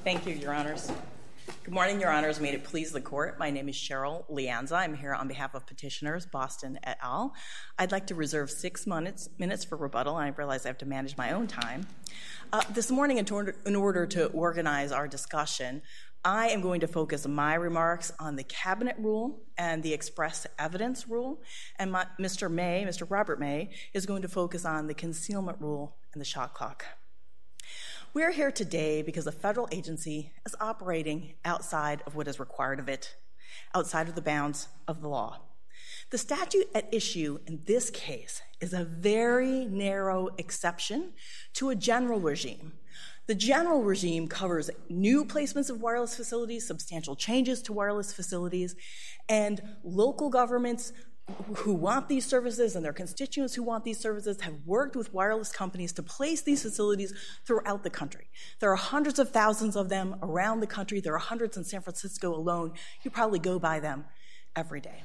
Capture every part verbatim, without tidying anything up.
Thank you, Your Honors. Good morning, Your Honors. May it please the Court. My name is Cheryl Lianza. I'm here on behalf of petitioners, Boston et al. I'd like to reserve six minutes, minutes for rebuttal. I realize I have to manage my own time. Uh, this morning, in order, in order to organize our discussion, I am going to focus my remarks on the Cabinet Rule and the Express Evidence Rule, and my, Mister May, Mister Robert May, is going to focus on the Concealment Rule and the shot clock. We're here today because a federal agency is operating outside of what is required of it, outside of the bounds of the law. The statute at issue in this case is a very narrow exception to a general regime. The general regime covers new placements of wireless facilities, substantial changes to wireless facilities, and local governments who want these services and their constituents who want these services have worked with wireless companies to place these facilities throughout the country. There are hundreds of thousands of them around the country. There are hundreds in San Francisco alone. You probably go by them every day.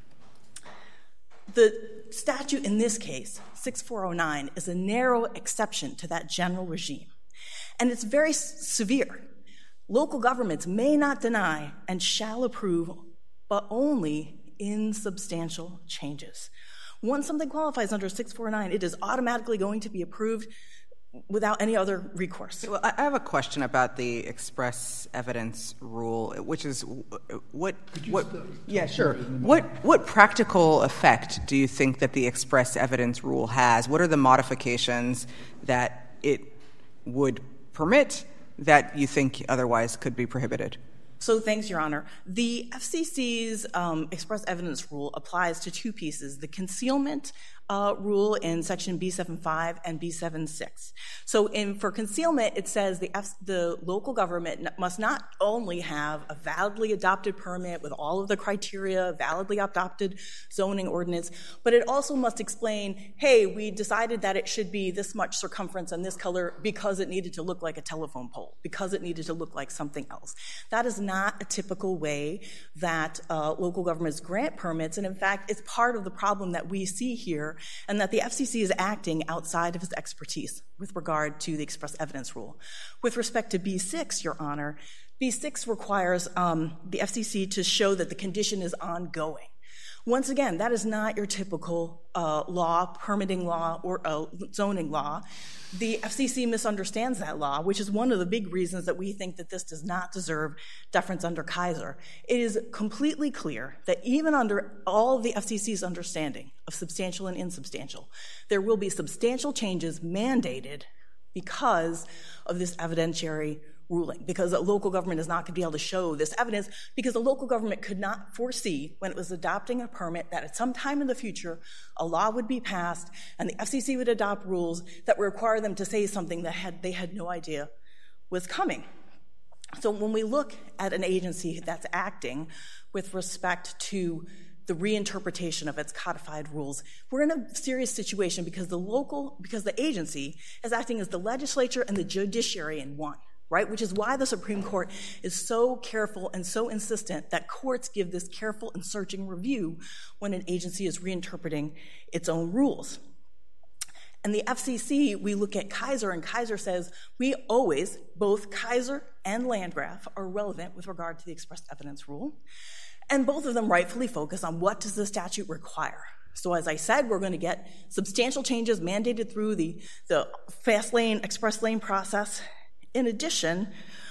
The statute in this case, sixty-four oh nine, is a narrow exception to that general regime. And it's very severe. Local governments may not deny and shall approve, but only insubstantial changes. Once something qualifies under sixty-four oh nine, it is automatically going to be approved without any other recourse. Well, I have a question about the Express Evidence Rule, which is what what yeah sure what what practical effect do you think that the Express Evidence Rule has? What are the modifications that it would permit that you think otherwise could be prohibited? So thanks, Your Honor. The F C C's um, Express Evidence Rule applies to two pieces, the concealment uh, rule in Section B seventy-five and B seventy-six. So in, for concealment, it says the, F, the local government must not only have a validly adopted permit with all of the criteria, validly adopted zoning ordinance, but it also must explain, hey, we decided that it should be this much circumference and this color because it needed to look like a telephone pole, because it needed to look like something else. That is not a typical way that uh, local governments grant permits, and in fact, it's part of the problem that we see here, and that the F C C is acting outside of its expertise with regard to the Express Evidence Rule. With respect to B six, Your Honor, B six requires um, the F C C to show that the condition is ongoing. Once again, that is not your typical uh, law, permitting law, or uh, zoning law. The F C C misunderstands that law, which is one of the big reasons that we think that this does not deserve deference under Kaiser. It is completely clear that even under all of the F C C's understanding of substantial and insubstantial, there will be substantial changes mandated because of this evidentiary ruling, because a local government is not going to be able to show this evidence, because the local government could not foresee when it was adopting a permit that at some time in the future a law would be passed and the F C C would adopt rules that would require them to say something that had, they had no idea was coming. So when we look at an agency that's acting with respect to the reinterpretation of its codified rules, we're in a serious situation because the local, because the agency is acting as the legislature and the judiciary in one. Right, which is why the Supreme Court is so careful and so insistent that courts give this careful and searching review when an agency is reinterpreting its own rules. And the F C C, we look at Kaiser, and Kaiser says we always, both Kaiser and Landgraf, are relevant with regard to the Express Evidence Rule, and both of them rightfully focus on what does the statute require. So as I said, we're going to get substantial changes mandated through the, the fast lane, express lane process. In addition,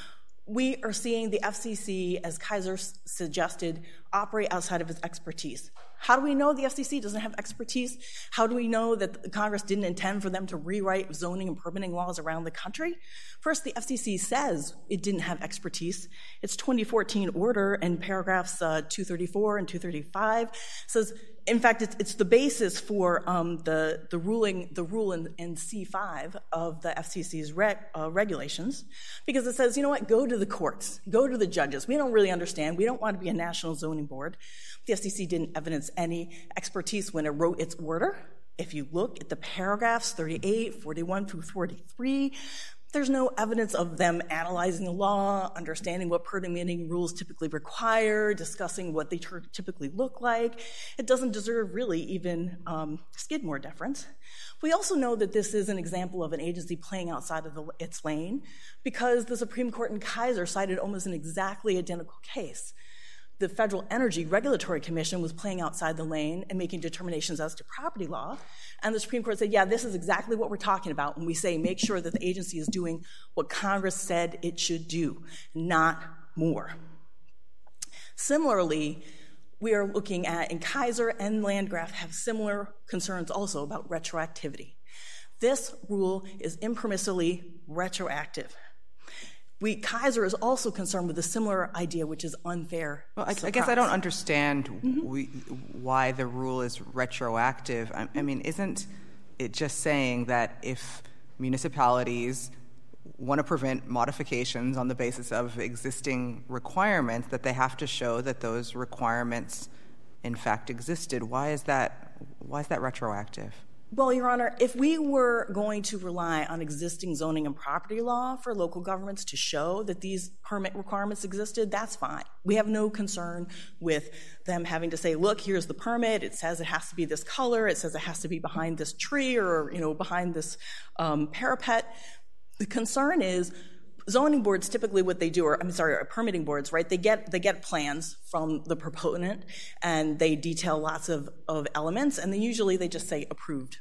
we are seeing the F C C, as Kaiser suggested, operate outside of its expertise. How do we know the F C C doesn't have expertise? How do we know that Congress didn't intend for them to rewrite zoning and permitting laws around the country? First, the F C C says it didn't have expertise. Its twenty fourteen order in paragraphs uh, two thirty-four and two thirty-five says, in fact, it's, it's the basis for um, the, the ruling, the rule in, in C five of the F C C's reg, uh, regulations, because it says, you know what, go to the courts, go to the judges. We don't really understand. We don't want to be a national zoning board. The F C C didn't evidence any expertise when it wrote its order. If you look at the paragraphs thirty-eight, forty-one through forty-three, There's no evidence of them analyzing the law, understanding what permitting rules typically require, discussing what they typically look like. It doesn't deserve really even um, Skidmore deference. We also know that this is an example of an agency playing outside of the, its lane, because the Supreme Court in Kaiser cited almost an exactly identical case. The Federal Energy Regulatory Commission was playing outside the lane and making determinations as to property law. And the Supreme Court said, yeah, this is exactly what we're talking about when we say make sure that the agency is doing what Congress said it should do, not more. Similarly, we are looking at, in Kaiser and Landgraf have similar concerns also about retroactivity. This rule is impermissibly retroactive. We, Kaiser is also concerned with a similar idea, which is unfair. Well, I, I guess I don't understand mm-hmm. we, why the rule is retroactive. I, I mean, isn't it just saying that if municipalities want to prevent modifications on the basis of existing requirements, that they have to show that those requirements in fact existed? Why is that, why is that retroactive? Well, Your Honor, if we were going to rely on existing zoning and property law for local governments to show that these permit requirements existed, that's fine. We have no concern with them having to say, look, here's the permit. It says it has to be this color. It says it has to be behind this tree or, you know, behind this um, parapet. The concern is zoning boards, typically what they do, or I'm sorry, permitting boards, right? They get they get plans from the proponent and they detail lots of, of elements, and then usually they just say approved.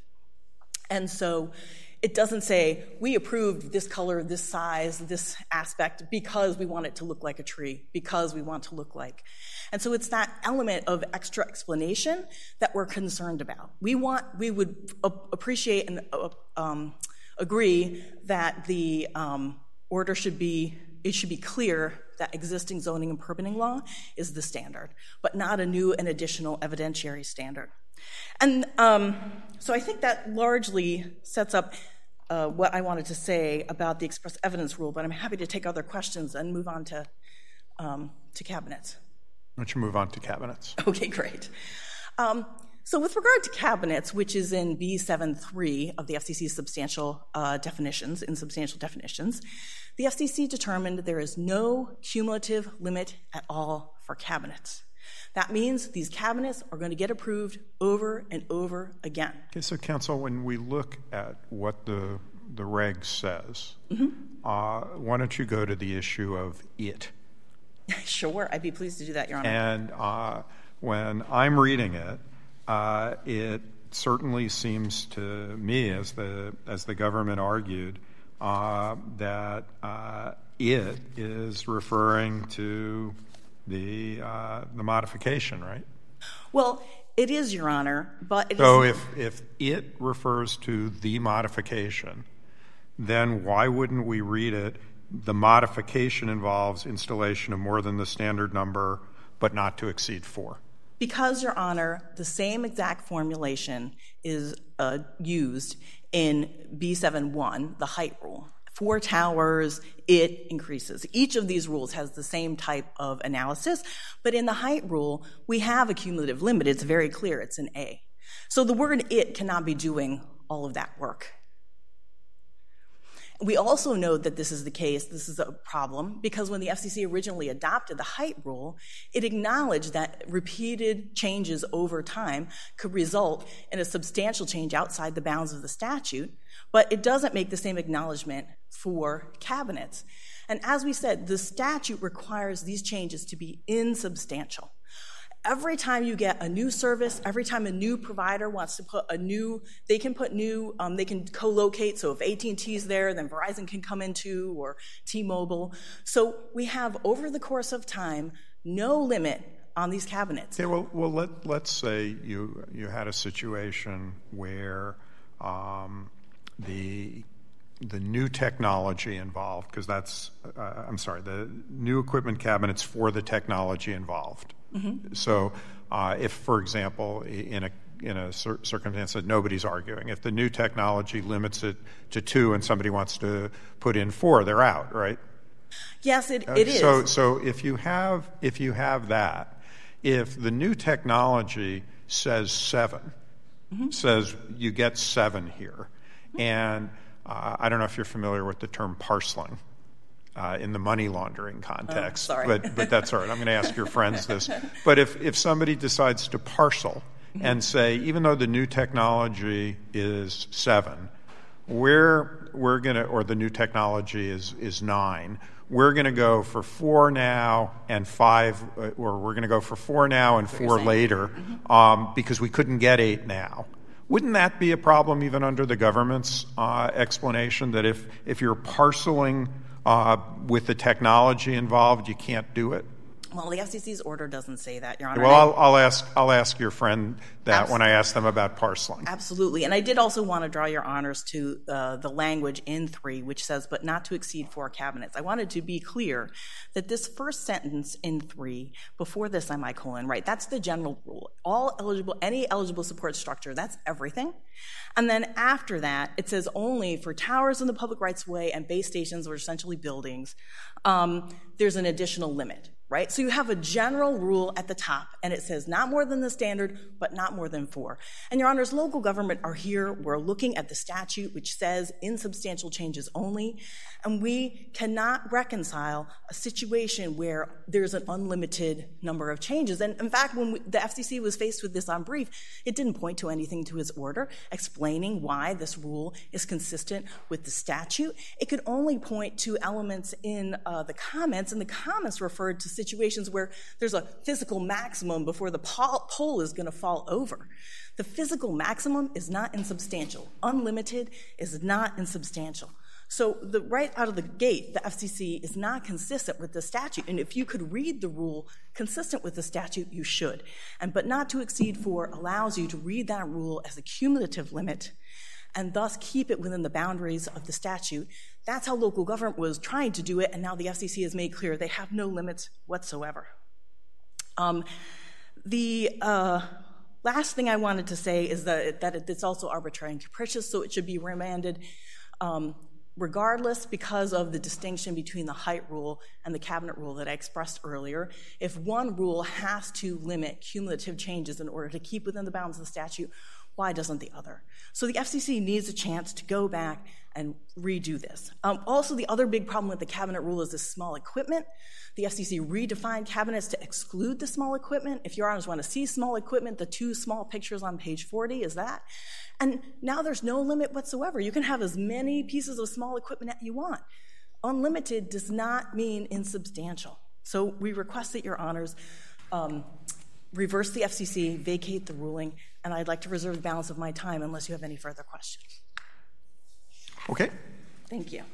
And so it doesn't say we approved this color, this size, this aspect because we want it to look like a tree, because we want to look like. And so it's that element of extra explanation that we're concerned about. We want, we would appreciate and uh, um, agree that the um, order should be, it should be clear that existing zoning and permitting law is the standard, but not a new and additional evidentiary standard. And um, so I think that largely sets up uh, what I wanted to say about the express evidence rule, but I'm happy to take other questions and move on to, um, to cabinets. Why don't you move on to cabinets? Okay, great. Um, So with regard to cabinets, which is in B seven three of the F C C's substantial uh, definitions, in substantial definitions, the F C C determined there is no cumulative limit at all for cabinets. That means these cabinets are going to get approved over and over again. Okay, so counsel, when we look at what the the reg says, mm-hmm. uh, why don't you go to the issue of it? Sure, I'd be pleased to do that, Your Honor. And uh, when I'm reading it, Uh, it certainly seems to me, as the as the government argued, uh, that uh, it is referring to the uh, the modification, right? Well, it is, Your Honor, but it so is... if if it refers to the modification, then why wouldn't we read it? The modification involves installation of more than the standard number, but not to exceed four. Because, Your Honor, the same exact formulation is uh, used in B seven one, the height rule. Four towers, it increases. Each of these rules has the same type of analysis, but in the height rule, we have a cumulative limit. It's very clear. It's an A. So the word it cannot be doing all of that work. We also know that this is the case, this is a problem, because when the F C C originally adopted the height rule, it acknowledged that repeated changes over time could result in a substantial change outside the bounds of the statute, but it doesn't make the same acknowledgement for cabinets. And as we said, the statute requires these changes to be insubstantial. Every time you get a new service, every time a new provider wants to put a new, they can put new, um, they can co-locate. So if A T and T is there, then Verizon can come in too, or T-Mobile. So we have, over the course of time, no limit on these cabinets. Okay, well, well let, let's say you, you had a situation where um, the the new technology involved, because that's, uh, I'm sorry, the new equipment cabinets for the technology involved. Mm-hmm. So uh, if, for example, in a in a cir- circumstance that nobody's arguing, if the new technology limits it to two and somebody wants to put in four, they're out, right? Yes, it, uh, it is. So so if you have if you have that, if the new technology says seven, mm-hmm. says you get seven here, mm-hmm. and uh, I don't know if you're familiar with the term parceling uh, in the money laundering context. Oh, sorry. but but that's all right. I'm going to ask your friends this. But if, if somebody decides to parcel mm-hmm. and say, even though the new technology is seven, we're we're going to, or the new technology is is nine, we're going to go for four now and five, or we're going to go for four now and four later mm-hmm. um, because we couldn't get eight now. Wouldn't that be a problem even under the government's uh, explanation that if, if you're parceling uh, with the technology involved, you can't do it? Well, the F C C's order doesn't say that, Your Honor. Well, I'll, I'll ask I'll ask your friend that Absolutely. when I ask them about parceling. Absolutely. And I did also want to draw your honors to uh, the language in three, which says, but not to exceed four cabinets. I wanted to be clear that this first sentence in three, before the semicolon, right, that's the general rule. All eligible, any eligible support structure, that's everything. And then after that, it says only for towers in the public rights of way and base stations, or essentially buildings, um, there's an additional limit. Right? So you have a general rule at the top, and it says not more than the standard, but not more than four. And, Your Honors, local government are here. We're looking at the statute, which says insubstantial changes only, and we cannot reconcile a situation where there's an unlimited number of changes. And, in fact, when we, the F C C was faced with this on brief, it didn't point to anything to its order explaining why this rule is consistent with the statute. It could only point to elements in uh, the comments, and the comments referred to situations where there's a physical maximum before the pole is going to fall over. The physical maximum is not insubstantial. Unlimited is not insubstantial. So the right out of the gate, the F C C is not consistent with the statute. And if you could read the rule consistent with the statute, you should. And but not to exceed four allows you to read that rule as a cumulative limit and thus keep it within the boundaries of the statute. That's how local government was trying to do it, and now the F C C has made clear they have no limits whatsoever. Um, the uh, last thing I wanted to say is that, that it's also arbitrary and capricious, so it should be remanded um, regardless because of the distinction between the height rule and the cabinet rule that I expressed earlier. If one rule has to limit cumulative changes in order to keep within the bounds of the statute, why doesn't the other? So the F C C needs a chance to go back and redo this. Um, also, the other big problem with the cabinet rule is this small equipment. The F C C redefined cabinets to exclude the small equipment. If your honors want to see small equipment, the two small pictures on page forty is that. And now there's no limit whatsoever. You can have as many pieces of small equipment that you want. Unlimited does not mean insubstantial. So we request that your honors um, reverse the F C C, vacate the ruling, and I'd like to reserve the balance of my time unless you have any further questions. Okay. Thank you.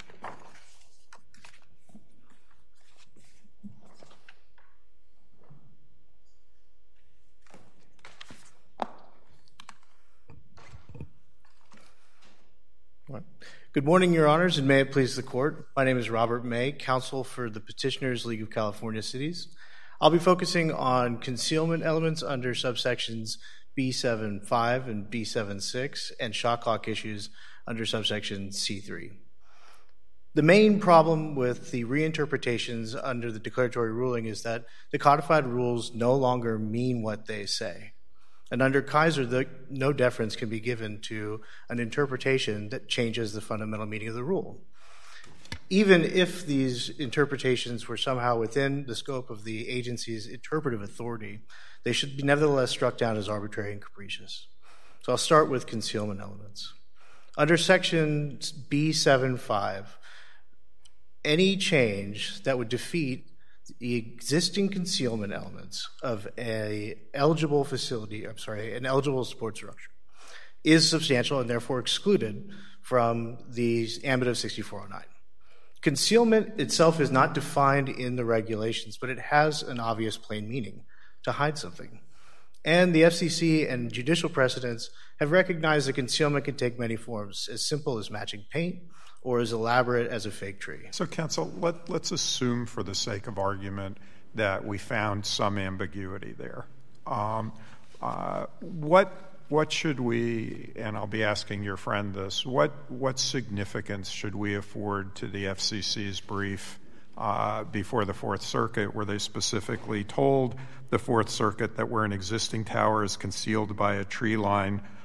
Good morning, Your Honors, and may it please the Court. My name is Robert May, counsel for the Petitioners League of California Cities. I'll be focusing on concealment elements under subsections B seven five and B seven six and shot clock issues under subsection C three. The main problem with the reinterpretations under the declaratory ruling is that the codified rules no longer mean what they say. And under Kaiser, the, no deference can be given to an interpretation that changes the fundamental meaning of the rule. Even if these interpretations were somehow within the scope of the agency's interpretive authority, they should be nevertheless struck down as arbitrary and capricious. So I'll start with concealment elements. Under section B seven five, any change that would defeat the existing concealment elements of a eligible facility, I'm sorry, an eligible support structure, is substantial and therefore excluded from the ambit of sixty-four oh nine. Concealment itself is not defined in the regulations, but it has an obvious plain meaning, to hide something. And the F C C and judicial precedents have recognized that concealment can take many forms, as simple as matching paint or as elaborate as a fig tree. So, counsel, let, let's assume for the sake of argument that we found some ambiguity there. Um, uh, what what should we, and I'll be asking your friend this, what, what significance should we afford to the F C C's brief uh, before the Fourth Circuit, where they specifically told the Fourth Circuit that where an existing tower is concealed by a tree line,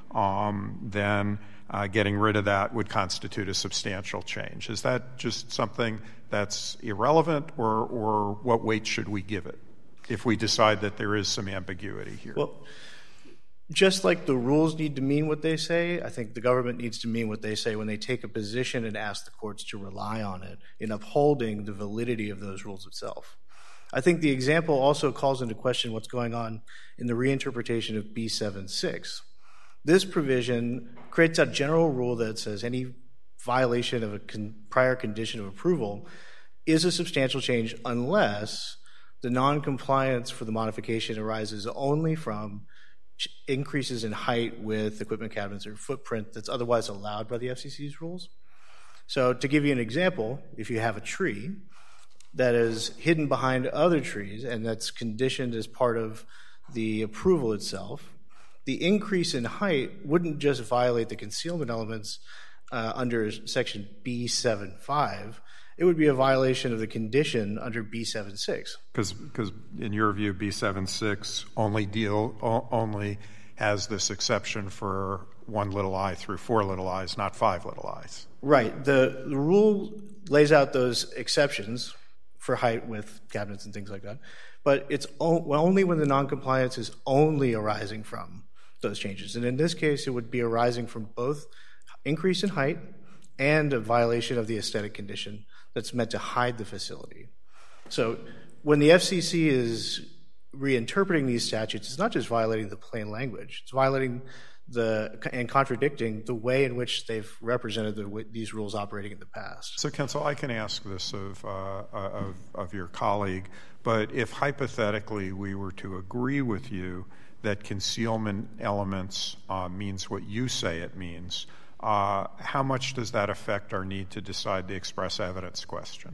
um, then uh, getting rid of that would constitute a substantial change. Is that just something that's irrelevant, or, or what weight should we give it if we decide that there is some ambiguity here? Well, just like the rules need to mean what they say, I think the government needs to mean what they say when they take a position and ask the courts to rely on it in upholding the validity of those rules itself. I think the example also calls into question what's going on in the reinterpretation of B seven six. This provision creates a general rule that says any violation of a con- prior condition of approval is a substantial change unless the noncompliance for the modification arises only from increases in height with equipment cabinets or footprint that's otherwise allowed by the F C C's rules. So to give you an example, if you have a tree that is hidden behind other trees and that's conditioned as part of the approval itself, the increase in height wouldn't just violate the concealment elements uh, under section B seven five. It would be a violation of the condition under B seven six. Because, because in your view, B seven six only deal o- only has this exception for one little I through four little I's, not five little I's. Right. The, the rule lays out those exceptions for height with cabinets and things like that, but it's o- only when the noncompliance is only arising from those changes. And in this case, it would be arising from both increase in height and a violation of the aesthetic condition that's meant to hide the facility. So when the F C C is reinterpreting these statutes, it's not just violating the plain language, it's violating the and contradicting the way in which they've represented the, these rules operating in the past. So, counsel, I can ask this of, uh, of, of your colleague, but if hypothetically we were to agree with you that concealment elements uh, means what you say it means, Uh, how much does that affect our need to decide the express evidence question?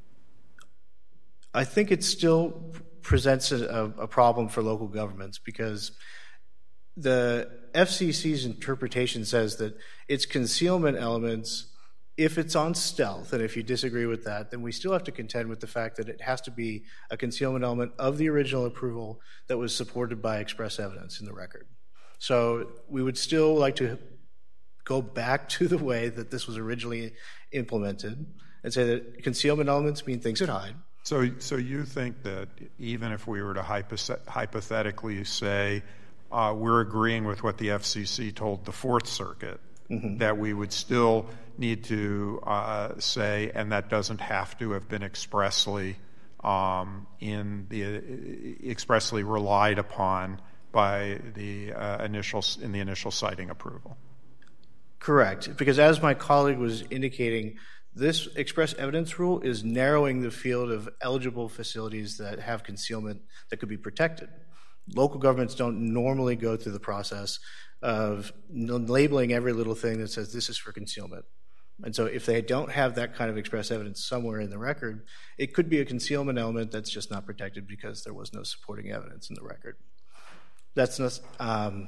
I think it still presents a, a problem for local governments because the F C C's interpretation says that it's concealment elements if it's on stealth, and if you disagree with that, then we still have to contend with the fact that it has to be a concealment element of the original approval that was supported by express evidence in the record. So we would still like to go back to the way that this was originally implemented and say that concealment elements mean things that hide. So so you think that even if we were to hypo- hypothetically say uh, we're agreeing with what the F C C told the Fourth Circuit, mm-hmm. that we would still need to uh, say, and that doesn't have to have been expressly um, in the uh, expressly relied upon by the uh, initial in the initial citing approval? Correct, because as my colleague was indicating, this express evidence rule is narrowing the field of eligible facilities that have concealment that could be protected. Local governments don't normally go through the process of labeling every little thing that says this is for concealment. And so if they don't have that kind of express evidence somewhere in the record, it could be a concealment element that's just not protected because there was no supporting evidence in the record. That's not... Um,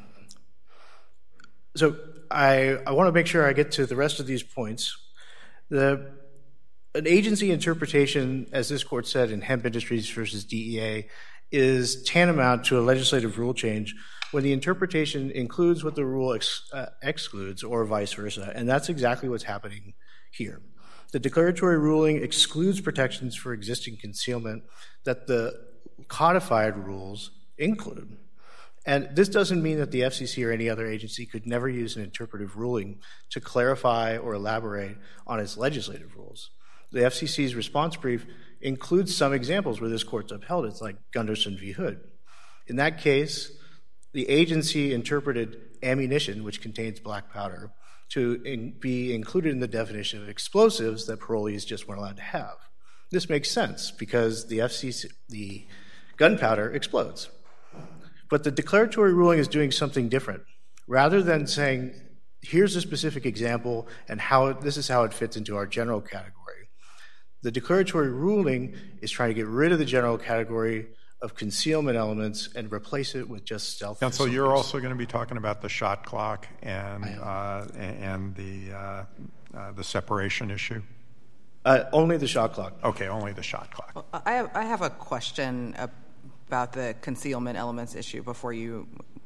So I, I want to make sure I get to the rest of these points. The, an agency interpretation, as this court said in Hemp Industries versus D E A, is tantamount to a legislative rule change when the interpretation includes what the rule ex, uh, excludes or vice versa, and that's exactly what's happening here. The declaratory ruling excludes protections for existing concealment that the codified rules include. And this doesn't mean that the F C C or any other agency could never use an interpretive ruling to clarify or elaborate on its legislative rules. The F C C's response brief includes some examples where this court's upheld it, like Gunderson v. Hood. In that case, the agency interpreted ammunition, which contains black powder, to in, be included in the definition of explosives that parolees just weren't allowed to have. This makes sense because the F C C, the gunpowder explodes. But the declaratory ruling is doing something different. Rather than saying, here's a specific example and how it, this is how it fits into our general category, the declaratory ruling is trying to get rid of the general category of concealment elements and replace it with just stealth. Counsel, you're also going to be talking about the shot clock and uh, and the uh, uh, the separation issue. Uh, only the shot clock. Okay, only the shot clock. Well, I have, I have a question about the concealment elements issue before you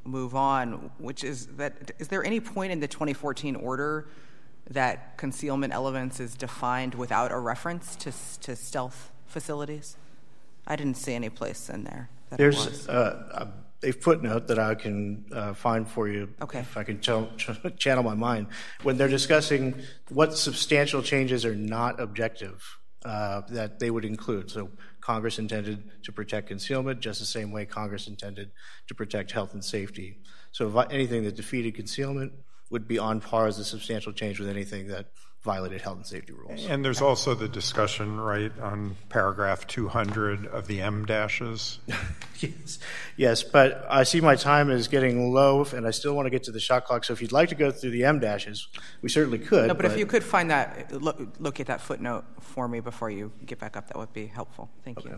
move on, which is that is there any point in the twenty fourteen order that concealment elements is defined without a reference to to stealth facilities? I didn't see any place in there. That There's uh, a footnote that I can uh, find for you, okay. if I can ch- channel my mind, when they're discussing what substantial changes are not objective uh, that they would include. So Congress intended to protect concealment just the same way Congress intended to protect health and safety. So if anything that defeated concealment would be on par as a substantial change with anything that violated health and safety rules. And there's also the discussion, right, on paragraph two hundred of the M dashes. yes, yes, but I see my time is getting low, and I still want to get to the shot clock. So if you'd like to go through the M dashes, we certainly could. No, but, but if you could find that, look, look at that footnote for me before you get back up, that would be helpful. Thank okay. you.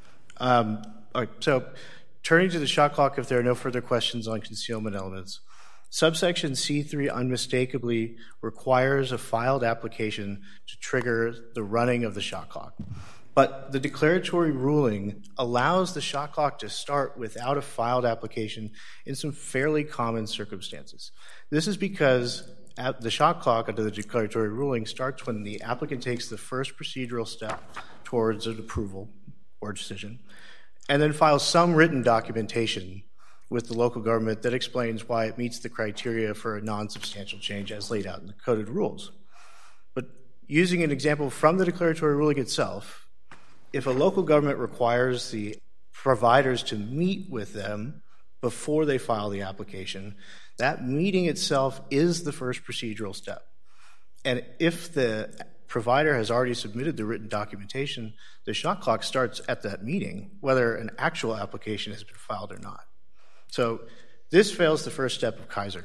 Um, all right, so turning to the shot clock, if there are no further questions on concealment elements, subsection C three unmistakably requires a filed application to trigger the running of the shot clock. But the declaratory ruling allows the shot clock to start without a filed application in some fairly common circumstances. This is because the shot clock under the declaratory ruling starts when the applicant takes the first procedural step towards an approval or decision, and then files some written documentation with the local government that explains why it meets the criteria for a non-substantial change as laid out in the coded rules. But using an example from the declaratory ruling itself, if a local government requires the providers to meet with them before they file the application, that meeting itself is the first procedural step. And if the provider has already submitted the written documentation, the shot clock starts at that meeting, whether an actual application has been filed or not. So this fails the first step of Kaiser.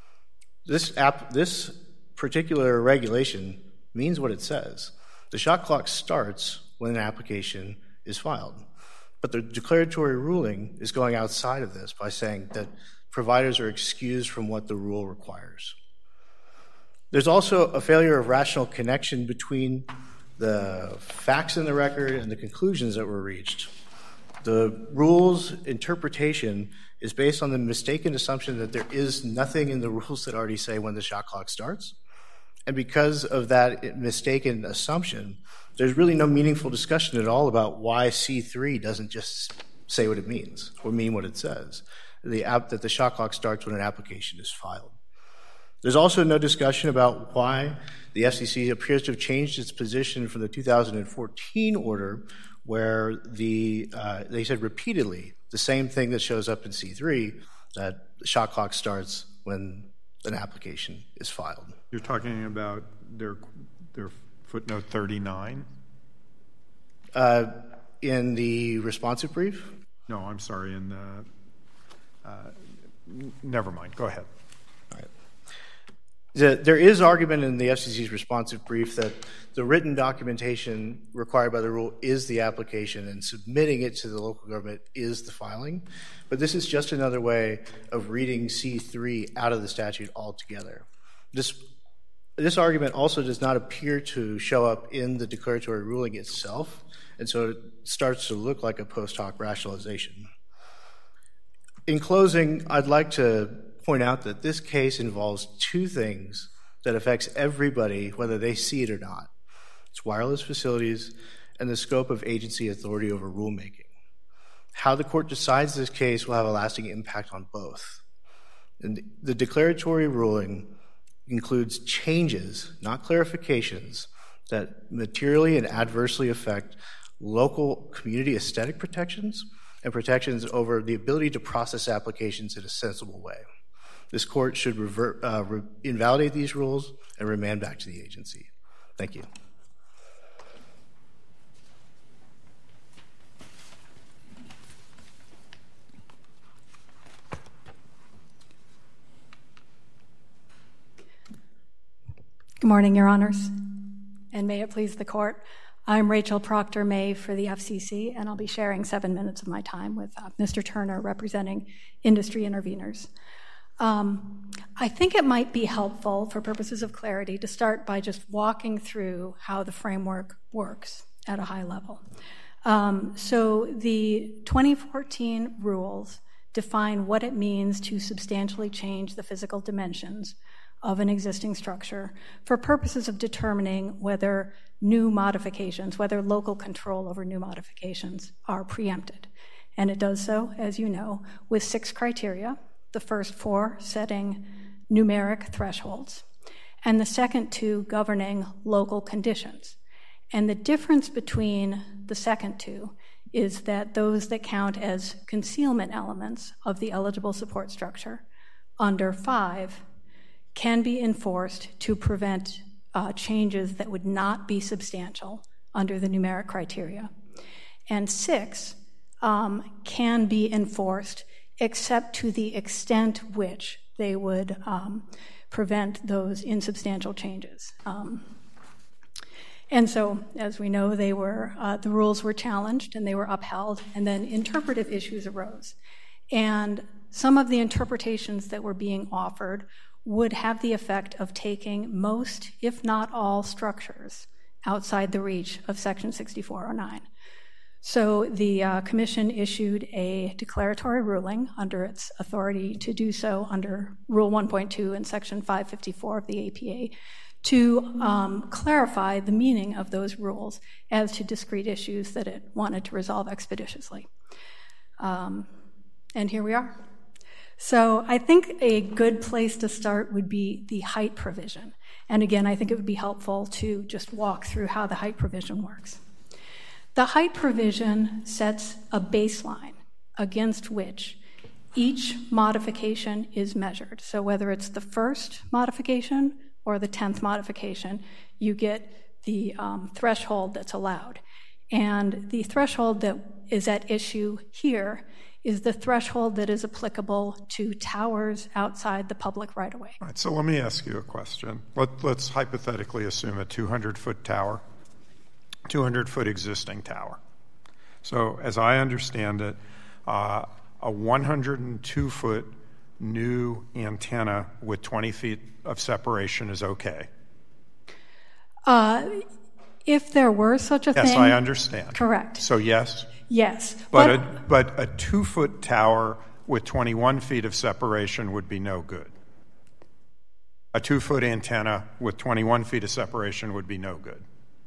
This app, this particular regulation means what it says. The shot clock starts when an application is filed. But the declaratory ruling is going outside of this by saying that providers are excused from what the rule requires. There's also a failure of rational connection between the facts in the record and the conclusions that were reached. The rule's interpretation is based on the mistaken assumption that there is nothing in the rules that already say when the shot clock starts. And because of that mistaken assumption, there's really no meaningful discussion at all about why C three doesn't just say what it means or mean what it says, the app, that the shot clock starts when an application is filed. There's also no discussion about why the F C C appears to have changed its position from the two thousand fourteen order, where the uh, they said repeatedly the same thing that shows up in C three, that the shot clock starts when an application is filed. You're talking about their their footnote thirty-nine? Uh, in the responsive brief? No, I'm sorry, in the... Uh, n- never mind. Go ahead. All right. The, there is argument in the F C C's responsive brief that the written documentation required by the rule is the application and submitting it to the local government is the filing. But this is just another way of reading C three out of the statute altogether. This, this argument also does not appear to show up in the declaratory ruling itself, and so it starts to look like a post hoc rationalization. In closing, I'd like to point out that this case involves two things that affects everybody, whether they see it or not. It's wireless facilities and the scope of agency authority over rulemaking. How the court decides this case will have a lasting impact on both. And the declaratory ruling includes changes, not clarifications, that materially and adversely affect local community aesthetic protections and protections over the ability to process applications in a sensible way. This court should revert, uh, re- invalidate these rules and remand back to the agency. Thank you. Good morning, Your Honors, and may it please the Court. I'm Rachel Proctor May for the F C C, and I'll be sharing seven minutes of my time with uh, Mister Turner representing industry interveners. Um, I think it might be helpful for purposes of clarity to start by just walking through how the framework works at a high level. Um, so the twenty fourteen rules define what it means to substantially change the physical dimensions of an existing structure for purposes of determining whether new modifications, whether local control over new modifications are preempted. And it does so, as you know, with six criteria, the first four setting numeric thresholds, and the second two governing local conditions. And the difference between the second two is that those that count as concealment elements of the eligible support structure under five can be enforced to prevent uh, changes that would not be substantial under the numeric criteria. And six um, can be enforced except to the extent which they would um, prevent those insubstantial changes. Um, and so, as we know, they were uh, the rules were challenged and they were upheld, and then interpretive issues arose. And some of the interpretations that were being offered would have the effect of taking most, if not all, structures outside the reach of Section sixty-four oh nine. So the uh, Commission issued a declaratory ruling under its authority to do so under Rule one point two and Section five fifty-four of the A P A to um, clarify the meaning of those rules as to discrete issues that it wanted to resolve expeditiously. Um, and here we are. So I think a good place to start would be the height provision. And again, I think it would be helpful to just walk through how the height provision works. The height provision sets a baseline against which each modification is measured. So whether it's the first modification or the tenth modification, you get the um, threshold that's allowed. And the threshold that is at issue here is the threshold that is applicable to towers outside the public right-of-way. All right, so let me ask you a question. Let, let's hypothetically assume a two hundred foot tower, two hundred foot existing tower. So as I understand it, uh, a one hundred two foot new antenna with twenty feet of separation is okay. Uh, if there were such a yes, thing. Yes, I understand. Correct. So yes? Yes. But, but, a, but a two-foot tower with twenty-one feet of separation would be no good. A two-foot antenna with twenty-one feet of separation would be no good.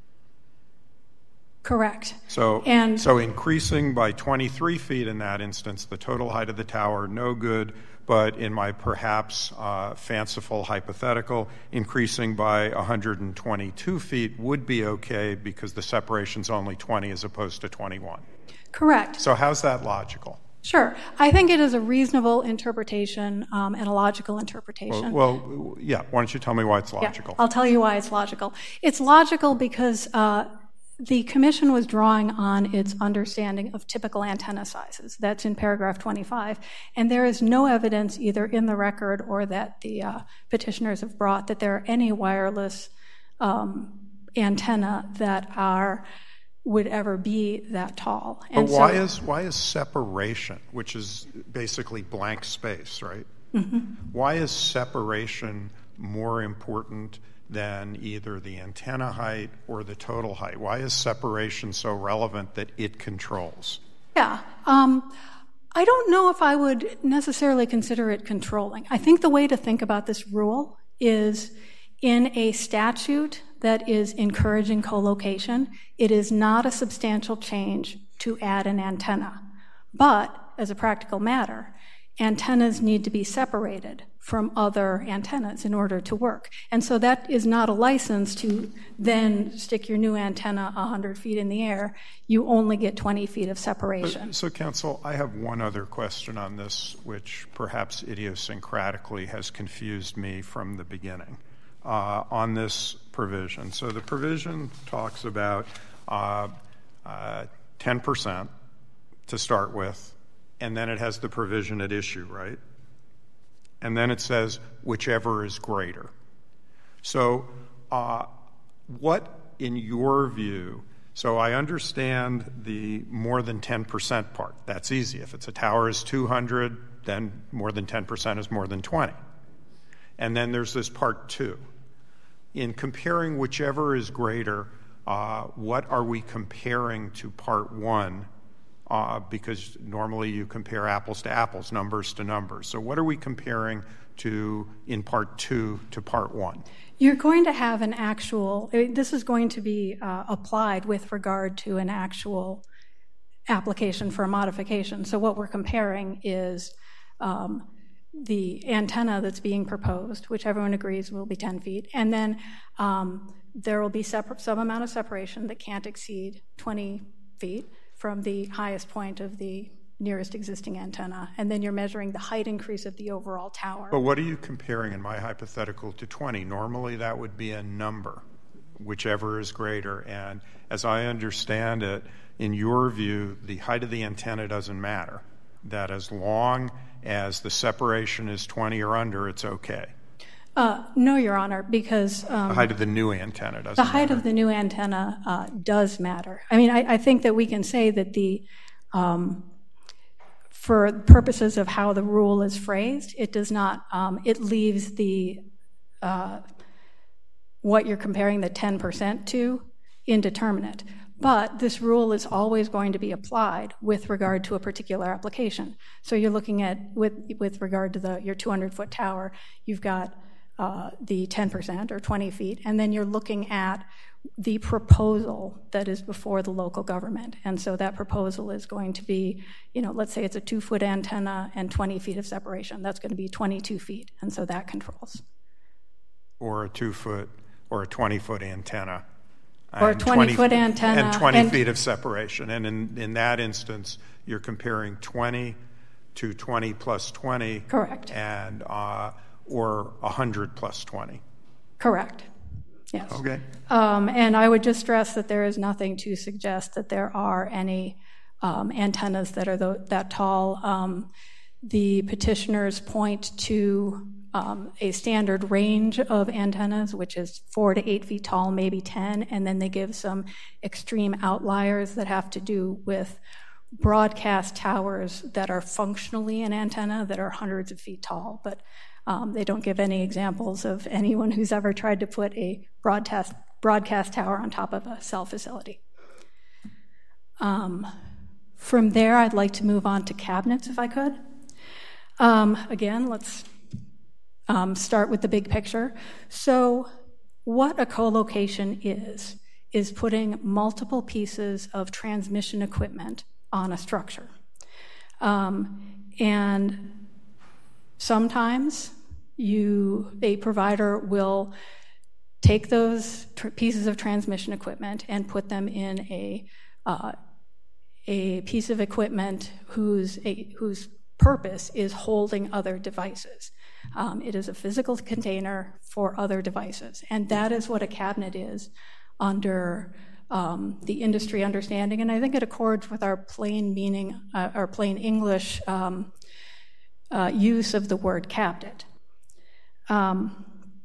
Correct. So, and so increasing by twenty-three feet in that instance, the total height of the tower, no good, but in my perhaps uh, fanciful hypothetical, increasing by one hundred twenty-two feet would be okay because the separation's only twenty as opposed to twenty-one. Correct. So how's that logical? Sure. I think it is a reasonable interpretation um, and a logical interpretation. Well, well, yeah, why don't you tell me why it's logical? Yeah, I'll tell you why it's logical. It's logical because uh, the Commission was drawing on its understanding of typical antenna sizes. That's in paragraph twenty-five. And there is no evidence either in the record or that the uh, petitioners have brought that there are any wireless um, antenna that are would ever be that tall. And but why so, is why is separation, which is basically blank space, right? Mm-hmm. Why is separation more important than either the antenna height or the total height? Why is separation so relevant that it controls? Yeah. Um, I don't know if I would necessarily consider it controlling. I think the way to think about this rule is in a statute that is encouraging co-location, it is not a substantial change to add an antenna. But, as a practical matter, antennas need to be separated from other antennas in order to work. And so that is not a license to then stick your new antenna one hundred feet in the air. You only get twenty feet of separation. But, so, counsel, I have one other question on this, which perhaps idiosyncratically has confused me from the beginning. Uh, on this provision. So the provision talks about uh, uh, ten percent to start with, and then it has the provision at issue, right? And then it says whichever is greater. So uh, what, in your view, so I understand the more than ten percent part. That's easy. If it's a tower is two hundred, then more than ten percent is more than twenty. And then there's this part two. In comparing whichever is greater, uh, what are we comparing to part one uh, because normally you compare apples to apples, numbers to numbers. So what are we comparing to in part two to part one? You're going to have an actual, this is going to be uh, applied with regard to an actual application for a modification. So what we're comparing is um, the antenna that's being proposed, which everyone agrees will be ten feet, and then um, there will be separ- some amount of separation that can't exceed twenty feet from the highest point of the nearest existing antenna, and then you're measuring the height increase of the overall tower. But what are you comparing in my hypothetical to twenty? Normally that would be a number, whichever is greater, and as I understand it, in your view, the height of the antenna doesn't matter, that as long as the separation is twenty or under, it's okay. Uh, no, Your Honor, because um, the height of the new antenna doesn't the height matter. of the new antenna uh, does matter. I mean, I, I think that we can say that the um, for purposes of how the rule is phrased, it does not, um, it leaves the, uh, what you're comparing the ten percent to indeterminate. But this rule is always going to be applied with regard to a particular application. So you're looking at, with, with regard to the, your two hundred foot tower, you've got uh, the ten percent or twenty feet, and then you're looking at the proposal that is before the local government. And so that proposal is going to be, you know, let's say it's a two foot antenna and twenty feet of separation. That's going to be twenty-two feet. And so that controls. Or a two foot or a twenty foot antenna. Or a twenty foot antenna. And twenty and, feet of separation. And in, in that instance, you're comparing twenty to twenty plus twenty. Correct. And, uh, or one hundred plus twenty. Correct. Yes. Okay. Um, and I would just stress that there is nothing to suggest that there are any um, antennas that are the, that tall. Um, the petitioners point to um, a standard range of antennas, which is four to eight feet tall, maybe ten, and then they give some extreme outliers that have to do with broadcast towers that are functionally an antenna that are hundreds of feet tall, but Um, they don't give any examples of anyone who's ever tried to put a broadcast broadcast tower on top of a cell facility. Um, from there, I'd like to move on to cabinets, if I could. Um, again, let's um, start with the big picture. So what a co-location is, is putting multiple pieces of transmission equipment on a structure. Um, and Sometimes you, a provider will take those tr- pieces of transmission equipment and put them in a uh, a piece of equipment whose a, whose purpose is holding other devices. Um, it is a physical container for other devices, and that is what a cabinet is under um, the industry understanding. And I think it accords with our plain meaning, uh, our plain English. Um, Uh, use of the word cabinet. Um,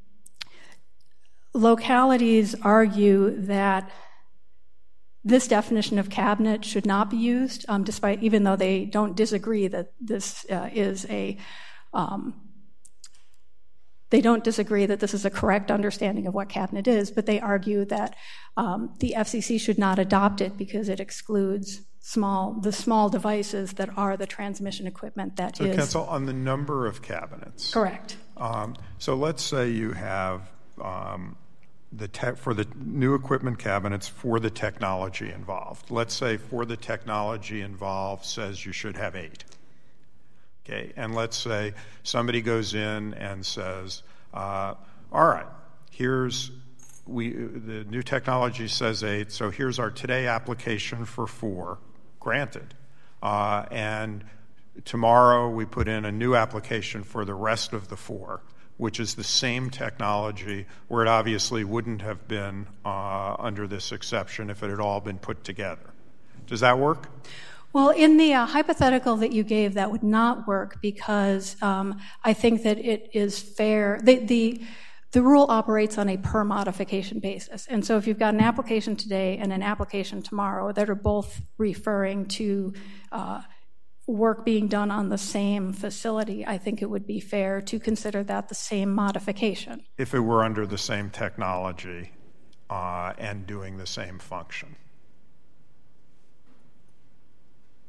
localities argue that this definition of cabinet should not be used, um, despite even though they don't disagree that this uh, is a um, they don't disagree that this is a correct understanding of what cabinet is, but they argue that um, the F C C should not adopt it because it excludes small the small devices that are the transmission equipment that so is. So, Counsel, on the number of cabinets. Correct. Um, so let's say you have um, the te- for the new equipment cabinets for the technology involved. Let's say for the technology involved says you should have eight. Okay, and let's say somebody goes in and says, uh, all right, here's we the new technology says eight, so here's our today application for four. Granted. Uh, and tomorrow we put in a new application for the rest of the four, which is the same technology where it obviously wouldn't have been uh, under this exception if it had all been put together. Does that work? Well, in the uh, hypothetical that you gave, that would not work because um, I think that it is fair. The, the The rule operates on a per modification basis. And so if you've got an application today and an application tomorrow that are both referring to uh, work being done on the same facility, I think it would be fair to consider that the same modification. If it were under the same technology uh, and doing the same function.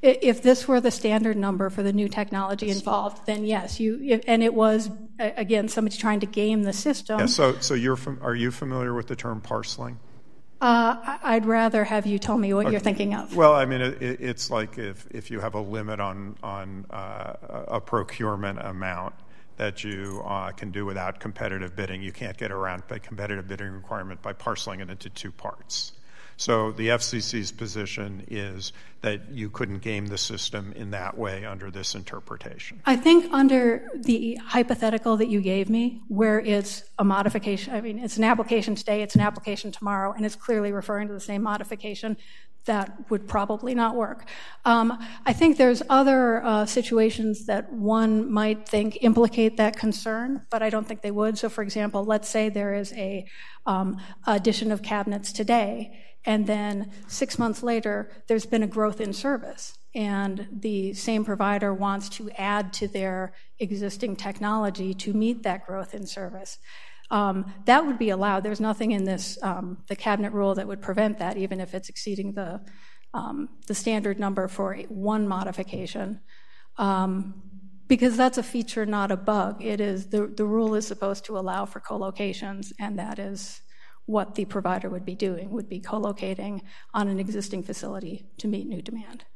if this were the standard number for the new technology involved, then yes, you. If, and it was again somebody trying to game the system. Yeah, so, so you're fam- are you familiar with the term parceling? Uh, I'd rather have you tell me what okay. you're thinking of. Well, I mean, it, it's like if, if you have a limit on on uh, a procurement amount that you uh, can do without competitive bidding, you can't get around the competitive bidding requirement by parceling it into two parts. So the F C C's position is that you couldn't game the system in that way under this interpretation. I think under the hypothetical that you gave me, where it's a modification, I mean, it's an application today, it's an application tomorrow, and it's clearly referring to the same modification, that would probably not work. Um, I think there's other uh, situations that one might think implicate that concern, but I don't think they would. So, for example, let's say there is a um, addition of cabinets today, and then six months later, there's been a growth in service, and the same provider wants to add to their existing technology to meet that growth in service. Um, that would be allowed. There's nothing in this um, the cabinet rule that would prevent that, even if it's exceeding the um, the standard number for a, one modification, um, because that's a feature, not a bug. It is the the rule is supposed to allow for co-locations, and that is what the provider would be doing, would be co-locating on an existing facility to meet new demand.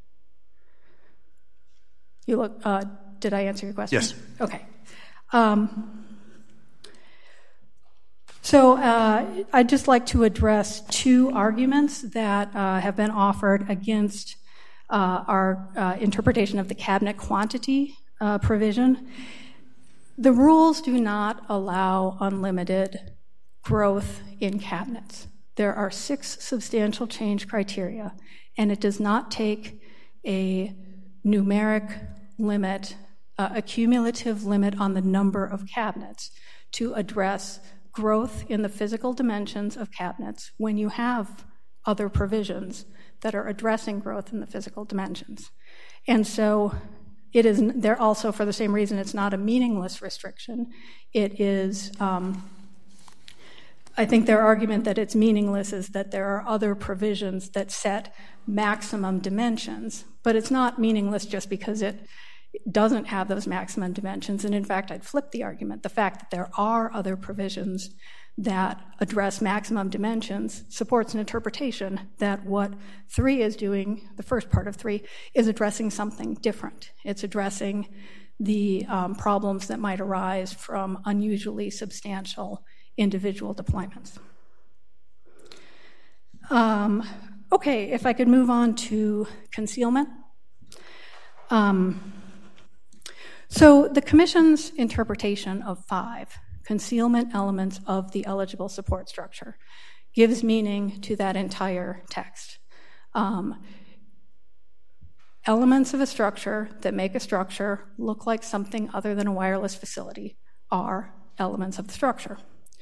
You look. Uh, did I answer your question? Yes. Okay. Um, So uh, I'd just like to address two arguments that uh, have been offered against uh, our uh, interpretation of the cabinet quantity uh, provision. The rules do not allow unlimited growth in cabinets. There are six substantial change criteria, and it does not take a numeric limit, uh, a cumulative limit on the number of cabinets to address growth in the physical dimensions of cabinets when you have other provisions that are addressing growth in the physical dimensions. And so it is, they're also, for the same reason, it's not a meaningless restriction. It is, um, I think their argument that it's meaningless is that there are other provisions that set maximum dimensions, but it's not meaningless just because it doesn't have those maximum dimensions. And in fact, I'd flip the argument. The fact that there are other provisions that address maximum dimensions supports an interpretation that what three is doing, the first part of three, is addressing something different. It's addressing the um, problems that might arise from unusually substantial individual deployments. Um, okay, if I could move on to concealment. Um, So the Commission's interpretation of five concealment elements of the eligible support structure gives meaning to that entire text. Um, elements of a structure that make a structure look like something other than a wireless facility are elements of the structure.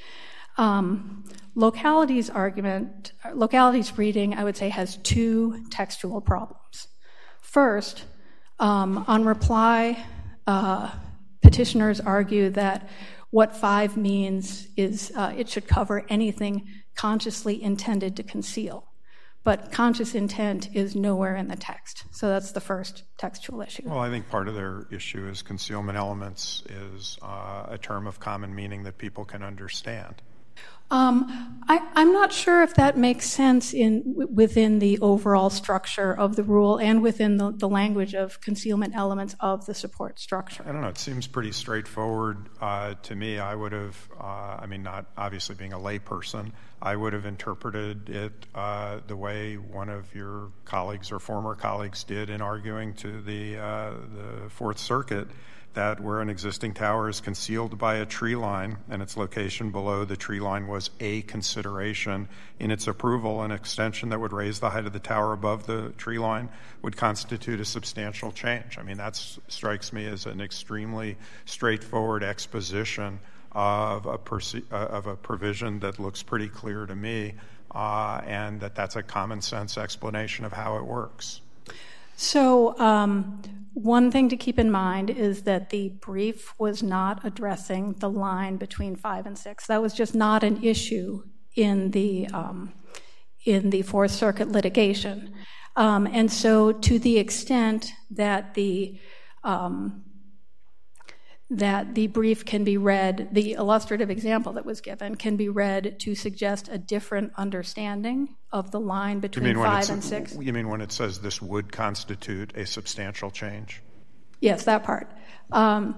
Um, locality's argument, locality's reading, I would say, has two textual problems. First, um, on reply, Uh, petitioners argue that what five means is uh, it should cover anything consciously intended to conceal. But conscious intent is nowhere in the text. So that's the first textual issue. Well, I think part of their issue is concealment elements is uh, a term of common meaning that people can understand. Um, I, I'm not sure if that makes sense in within the overall structure of the rule and within the, the language of concealment elements of the support structure. I don't know. It seems pretty straightforward uh, to me. I would have, uh, I mean, not obviously being a layperson, I would have interpreted it uh, the way one of your colleagues or former colleagues did in arguing to the, uh, the Fourth Circuit, that where an existing tower is concealed by a tree line and its location below the tree line was a consideration in its approval, an extension that would raise the height of the tower above the tree line would constitute a substantial change. I mean, that strikes me as an extremely straightforward exposition of a, perce- uh, of a provision that looks pretty clear to me, uh, and that that's a common sense explanation of how it works. So um, one thing to keep in mind is that the brief was not addressing the line between five and six. That was just not an issue in the um, in the Fourth Circuit litigation. Um, and so to the extent that the um, that the brief can be read, the illustrative example that was given can be read to suggest a different understanding of the line between five and six. You mean when it says this would constitute a substantial change? Yes, that part. Um,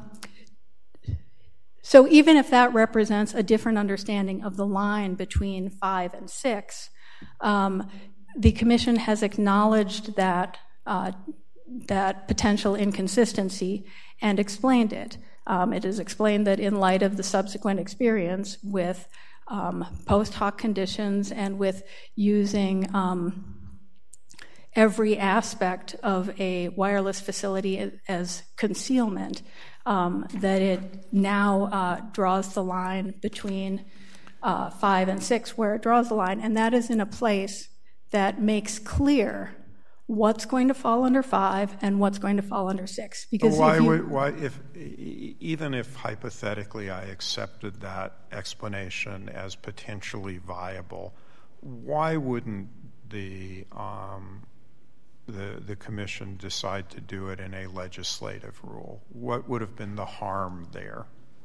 so even if that represents a different understanding of the line between five and six, um, the Commission has acknowledged that uh, that potential inconsistency and explained it. Um, it is explained that in light of the subsequent experience with um, post hoc conditions and with using um, every aspect of a wireless facility as concealment, um, that it now uh, draws the line between uh, five and six, where it draws the line, and that is in a place that makes clear what's going to fall under five and what's going to fall under six. Because why if you, would why if even if hypothetically I accepted that explanation as potentially viable, why wouldn't the um, the the Commission decide to do it in a legislative rule? What would have been the harm there?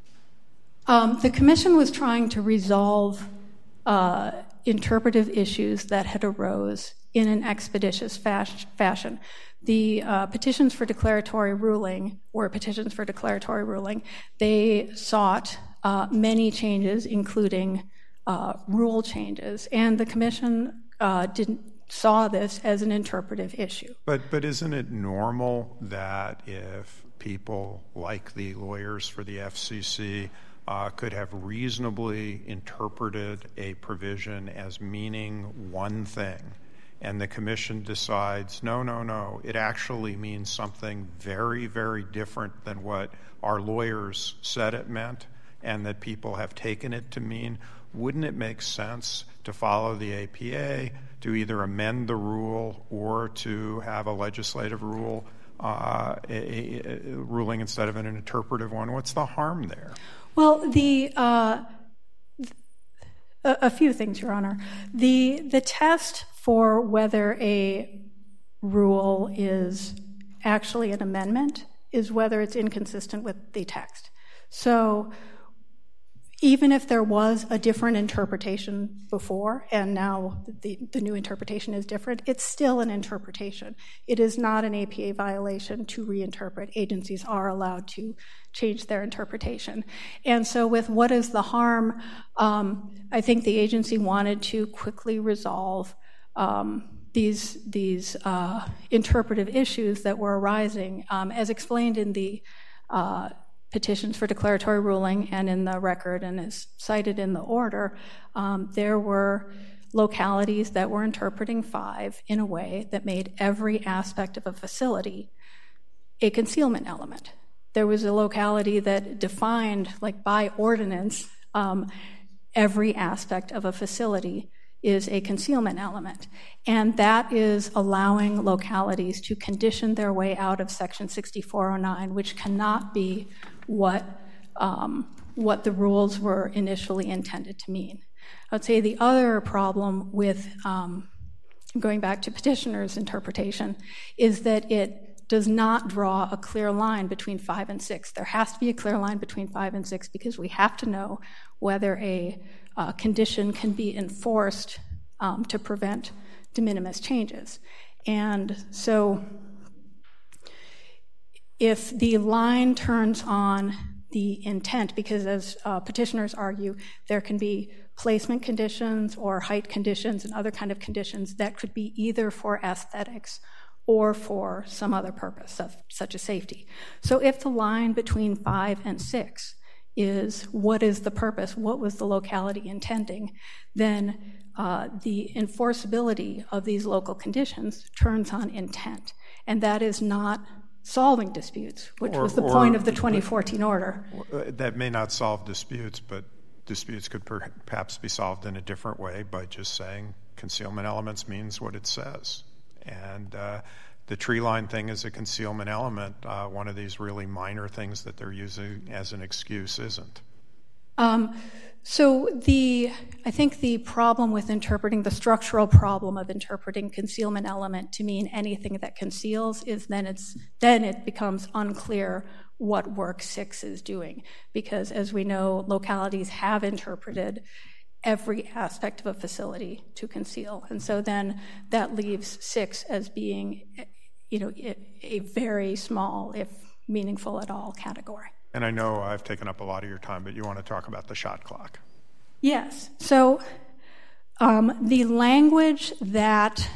Um, the Commission was trying to resolve uh, interpretive issues that had arose in an expeditious fas- fashion. The uh, petitions for declaratory ruling were petitions for declaratory ruling. They sought uh, many changes, including uh, rule changes, and the Commission uh, didn't saw this as an interpretive issue. But but isn't it normal that if people like the lawyers for the F C C uh, could have reasonably interpreted a provision as meaning one thing, and the Commission decides, no, no, no, it actually means something very, very different than what our lawyers said it meant, and that people have taken it to mean, wouldn't it make sense to follow the A P A, to either amend the rule or to have a legislative rule, uh, a, a, a ruling instead of an interpretive one? What's the harm there? Well, the uh, a, a few things, Your Honor. The the test for whether a rule is actually an amendment is whether it's inconsistent with the text. So even if there was a different interpretation before, and now the, the new interpretation is different, it's still an interpretation. It is not an A P A violation to reinterpret. Agencies are allowed to change their interpretation. And so with what is the harm, um, I think the agency wanted to quickly resolve um, these, these uh, interpretive issues that were arising, um, as explained in the uh, petitions for declaratory ruling and in the record and is cited in the order. Um, there were localities that were interpreting five in a way that made every aspect of a facility a concealment element. There was a locality that defined, like by ordinance, um, every aspect of a facility is a concealment element. And that is allowing localities to condition their way out of Section sixty-four oh nine, which cannot be what um, what the rules were initially intended to mean. I would say the other problem with um, going back to petitioner's interpretation is that it does not draw a clear line between five and six. There has to be a clear line between five and six because we have to know whether a uh, condition can be enforced um, to prevent de minimis changes. And so if the line turns on the intent, because as uh, petitioners argue, there can be placement conditions or height conditions and other kind of conditions that could be either for aesthetics or for some other purpose, of, such as safety. So if the line between five and six is what is the purpose, what was the locality intending, then uh, the enforceability of these local conditions turns on intent. And that is not solving disputes, which or, was the or, point of the twenty fourteen order. That may not solve disputes, but disputes could perhaps be solved in a different way by just saying concealment elements means what it says. And uh, the tree line thing is a concealment element. Uh, one of these really minor things that they're using as an excuse isn't. Um, so the I think the problem with interpreting the structural problem of interpreting concealment element to mean anything that conceals is then it's then it becomes unclear what work six is doing, because as we know, localities have interpreted every aspect of a facility to conceal, and so then that leaves six as being, you know, a very small, if meaningful at all, category. And I know I've taken up a lot of your time, but you want to talk about the shot clock. Yes. So um, the language that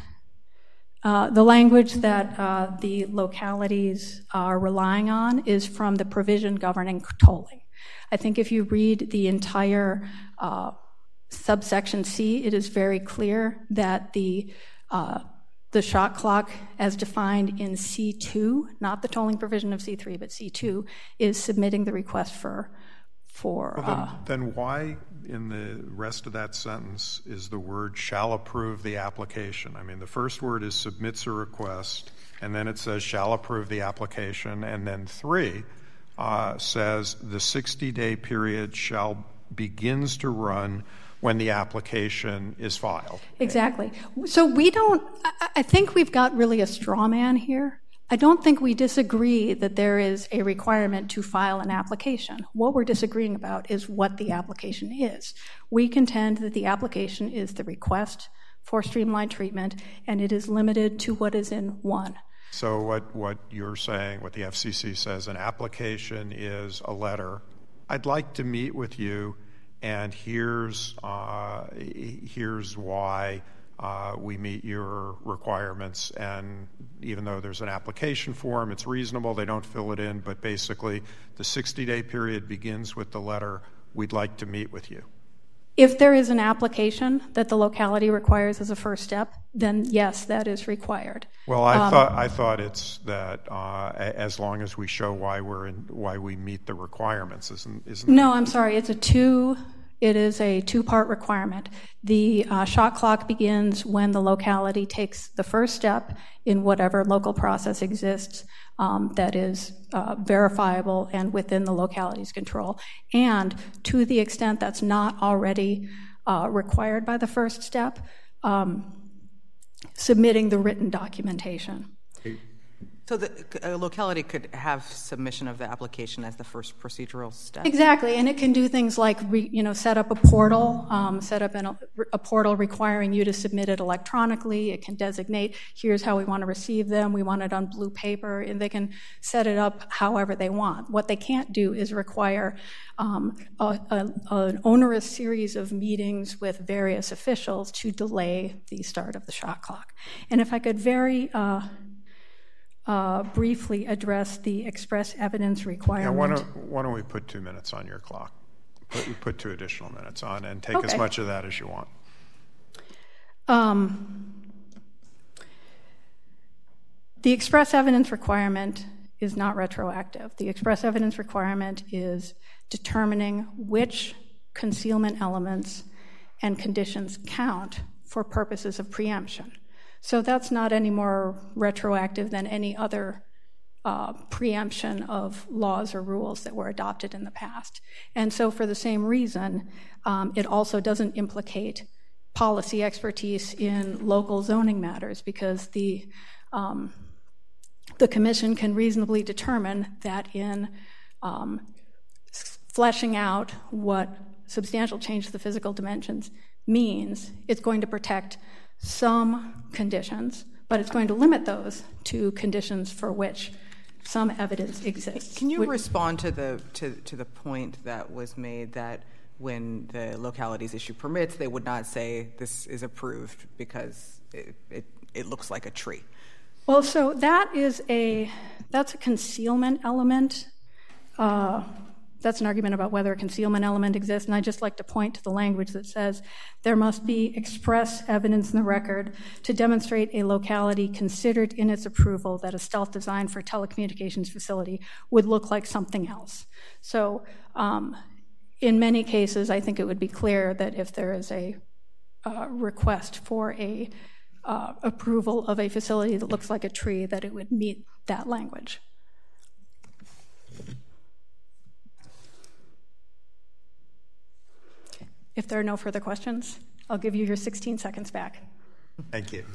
uh, the language that uh, the localities are relying on is from the provision governing tolling. I think if you read the entire uh, subsection C, it is very clear that the uh, the shot clock, as defined in C two, not the tolling provision of C three, but C two, is submitting the request for for. Well, then, uh, then why in the rest of that sentence is the word shall approve the application? I mean, the first word is submits a request, and then it says shall approve the application, and then three uh, says the sixty-day period shall begins to run when the application is filed. Exactly. So we don't, I think we've got really a straw man here. I don't think we disagree that there is a requirement to file an application. What we're disagreeing about is what the application is. We contend that the application is the request for streamlined treatment, and it is limited to what is in one. So what, what you're saying, what the F C C says, an application is a letter. I'd like to meet with you, and here's uh, here's why uh, we meet your requirements. And even though there's an application form, it's reasonable, they don't fill it in, but basically the sixty-day period begins with the letter, we'd like to meet with you. If there is an application that the locality requires as a first step, then yes, that is required. Well, I um, thought I thought it's that uh, as long as we show why we're in, why we meet the requirements, isn't isn't? No, I'm sorry. It's a two. It is a two-part requirement. The uh, shot clock begins when the locality takes the first step in whatever local process exists um, that is uh, verifiable and within the locality's control. And to the extent that's not already uh, required by the first step, um, submitting the written documentation. So the a locality could have submission of the application as the first procedural step? Exactly, and it can do things like re, you know, set up a portal, um, set up an, a portal requiring you to submit it electronically. It can designate, here's how we want to receive them, we want it on blue paper, and they can set it up however they want. What they can't do is require um, a, a, an onerous series of meetings with various officials to delay the start of the shot clock. And if I could very uh, Uh, briefly address the express evidence requirement. Yeah, why don't, why don't we put two minutes on your clock? Put, put two additional minutes on and take okay. as much of that as you want. Um, the express evidence requirement is not retroactive. The express evidence requirement is determining which concealment elements and conditions count for purposes of preemption. So that's not any more retroactive than any other uh, preemption of laws or rules that were adopted in the past. And so for the same reason, um, it also doesn't implicate policy expertise in local zoning matters, because the, um, the Commission can reasonably determine that in um, fleshing out what substantial change to the physical dimensions means, it's going to protect some conditions, but it's going to limit those to conditions for which some evidence exists. Can you Would, respond to the to, to the point that was made that when the localities issue permits, they would not say this is approved because it, it, it looks like a tree? Well, so that is a that's a concealment element. Uh, That's an argument about whether a concealment element exists, and I'd just like to point to the language that says there must be express evidence in the record to demonstrate a locality considered in its approval that a stealth design for a telecommunications facility would look like something else. So um, in many cases, I think it would be clear that if there is a uh, request for a uh, approval of a facility that looks like a tree, that it would meet that language. If there are no further questions, I'll give you your sixteen seconds back. Thank you.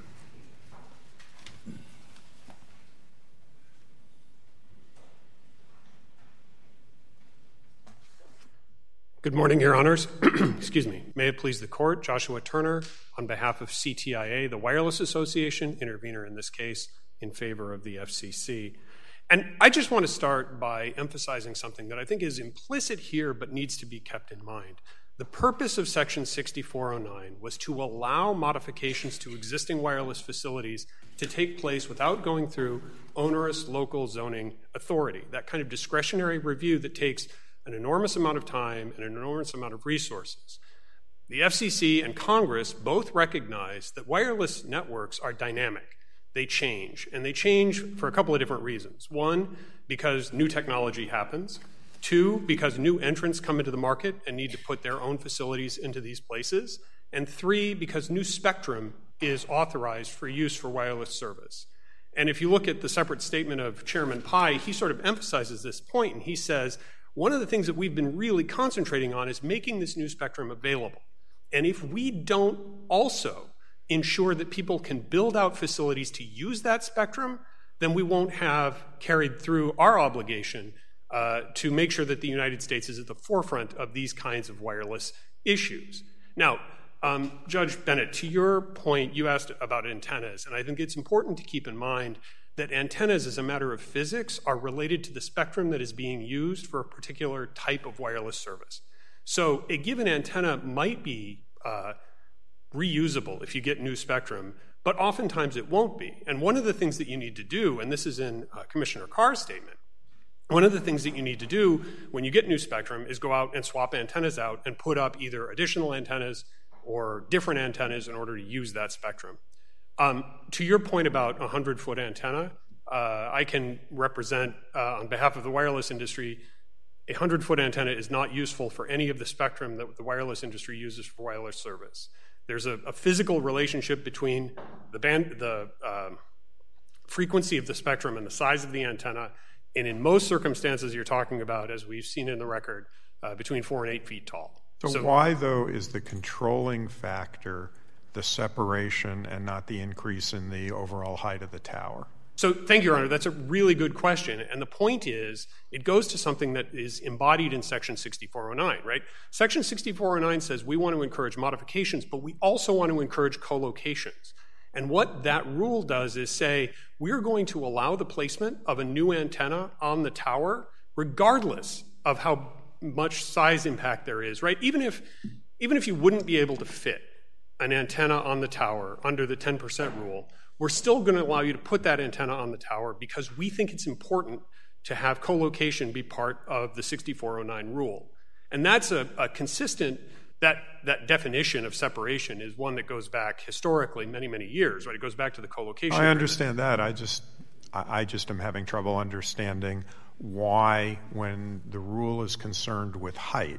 Good morning, Your Honors. Excuse me. May it please the Court, Joshua Turner, on behalf of C T I A, the Wireless Association, intervener in this case, in favor of the F C C. And I just want to start by emphasizing something that I think is implicit here but needs to be kept in mind. The purpose of Section sixty-four oh nine was to allow modifications to existing wireless facilities to take place without going through onerous local zoning authority, that kind of discretionary review that takes an enormous amount of time and an enormous amount of resources. The F C C and Congress both recognize that wireless networks are dynamic. They change, and they change for a couple of different reasons. One, because new technology happens. Two, because new entrants come into the market and need to put their own facilities into these places. And three, because new spectrum is authorized for use for wireless service. And if you look at the separate statement of Chairman Pai, he sort of emphasizes this point, and he says, one of the things that we've been really concentrating on is making this new spectrum available. And if we don't also ensure that people can build out facilities to use that spectrum, then we won't have carried through our obligation uh, to make sure that the United States is at the forefront of these kinds of wireless issues. Now, um, Judge Bennett, to your point, you asked about antennas, and I think it's important to keep in mind that antennas, as a matter of physics, are related to the spectrum that is being used for a particular type of wireless service. So a given antenna might be uh, reusable if you get new spectrum, but oftentimes it won't be. And one of the things that you need to do, and this is in uh, Commissioner Carr's statement, one of the things that you need to do when you get new spectrum is go out and swap antennas out and put up either additional antennas or different antennas in order to use that spectrum. Um, to your point about a hundred-foot antenna, uh, I can represent, uh, on behalf of the wireless industry, a hundred-foot antenna is not useful for any of the spectrum that the wireless industry uses for wireless service. There's a, a physical relationship between the, band, the uh, frequency of the spectrum and the size of the antenna, and in most circumstances you're talking about, as we've seen in the record, uh, between four and eight feet tall. So, so why, though, is the controlling factor the separation and not the increase in the overall height of the tower? So thank you, Your Honor. That's a really good question. And the point is, it goes to something that is embodied in Section sixty-four oh nine, right? Section sixty-four oh nine says we want to encourage modifications, but we also want to encourage co-locations. And what that rule does is say, we're going to allow the placement of a new antenna on the tower, regardless of how much size impact there is, right? Even if, even if you wouldn't be able to fit an antenna on the tower under the ten percent rule, we're still going to allow you to put that antenna on the tower because we think it's important to have co-location be part of the sixty-four oh nine rule. And that's a, a consistent, that, that definition of separation is one that goes back historically many, many years, right? It goes back to the co-location. I understand that. I just, I just am having trouble understanding why, when the rule is concerned with height,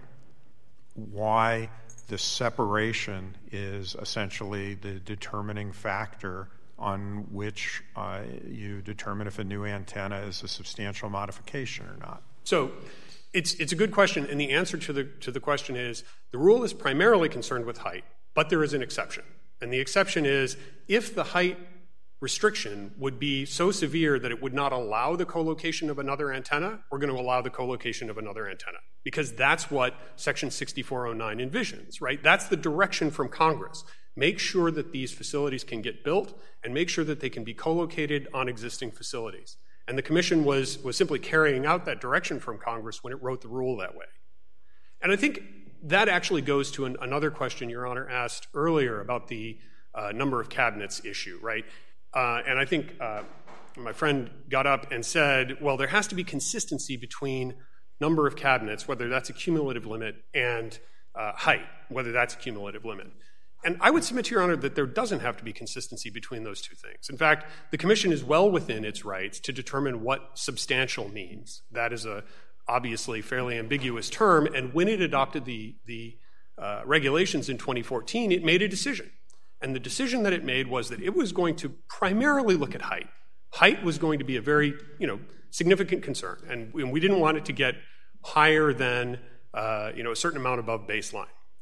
why the separation is essentially the determining factor on which uh, you determine if a new antenna is a substantial modification or not. So it's it's a good question, and the answer to the to the question is the rule is primarily concerned with height, but there is an exception. And the exception is if the height restriction would be so severe that it would not allow the co-location of another antenna, we're going to allow the co-location of another antenna, because that's what Section sixty-four oh nine envisions, right? That's the direction from Congress. Make sure that these facilities can get built and make sure that they can be co-located on existing facilities. And the Commission was, was simply carrying out that direction from Congress when it wrote the rule that way. And I think that actually goes to an, another question Your Honor asked earlier about the uh, number of cabinets issue, right? Uh, and I think uh, my friend got up and said, well, there has to be consistency between number of cabinets, whether that's a cumulative limit, and uh, height, whether that's a cumulative limit. And I would submit to Your Honor that there doesn't have to be consistency between those two things. In fact, the Commission is well within its rights to determine what substantial means. That is a obviously fairly ambiguous term, and when it adopted the, the uh, regulations in twenty fourteen, it made a decision. And the decision that it made was that it was going to primarily look at height. Height was going to be a very, you know, significant concern, and we didn't want it to get higher than, uh, you know, a certain amount above baseline.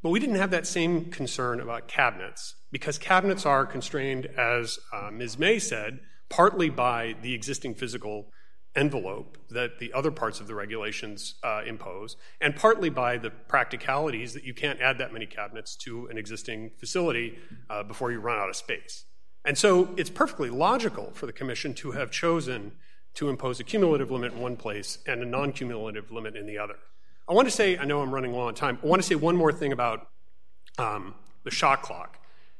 But we didn't have that same concern about cabinets, because cabinets are constrained, as uh, Miz May said, partly by the existing physical envelope that the other parts of the regulations uh, impose, and partly by the practicalities that you can't add that many cabinets to an existing facility uh, before you run out of space. And so it's perfectly logical for the Commission to have chosen to impose a cumulative limit in one place and a non-cumulative limit in the other. I want to say, I know I'm running low on time, I want to say one more thing about um, the shot clock.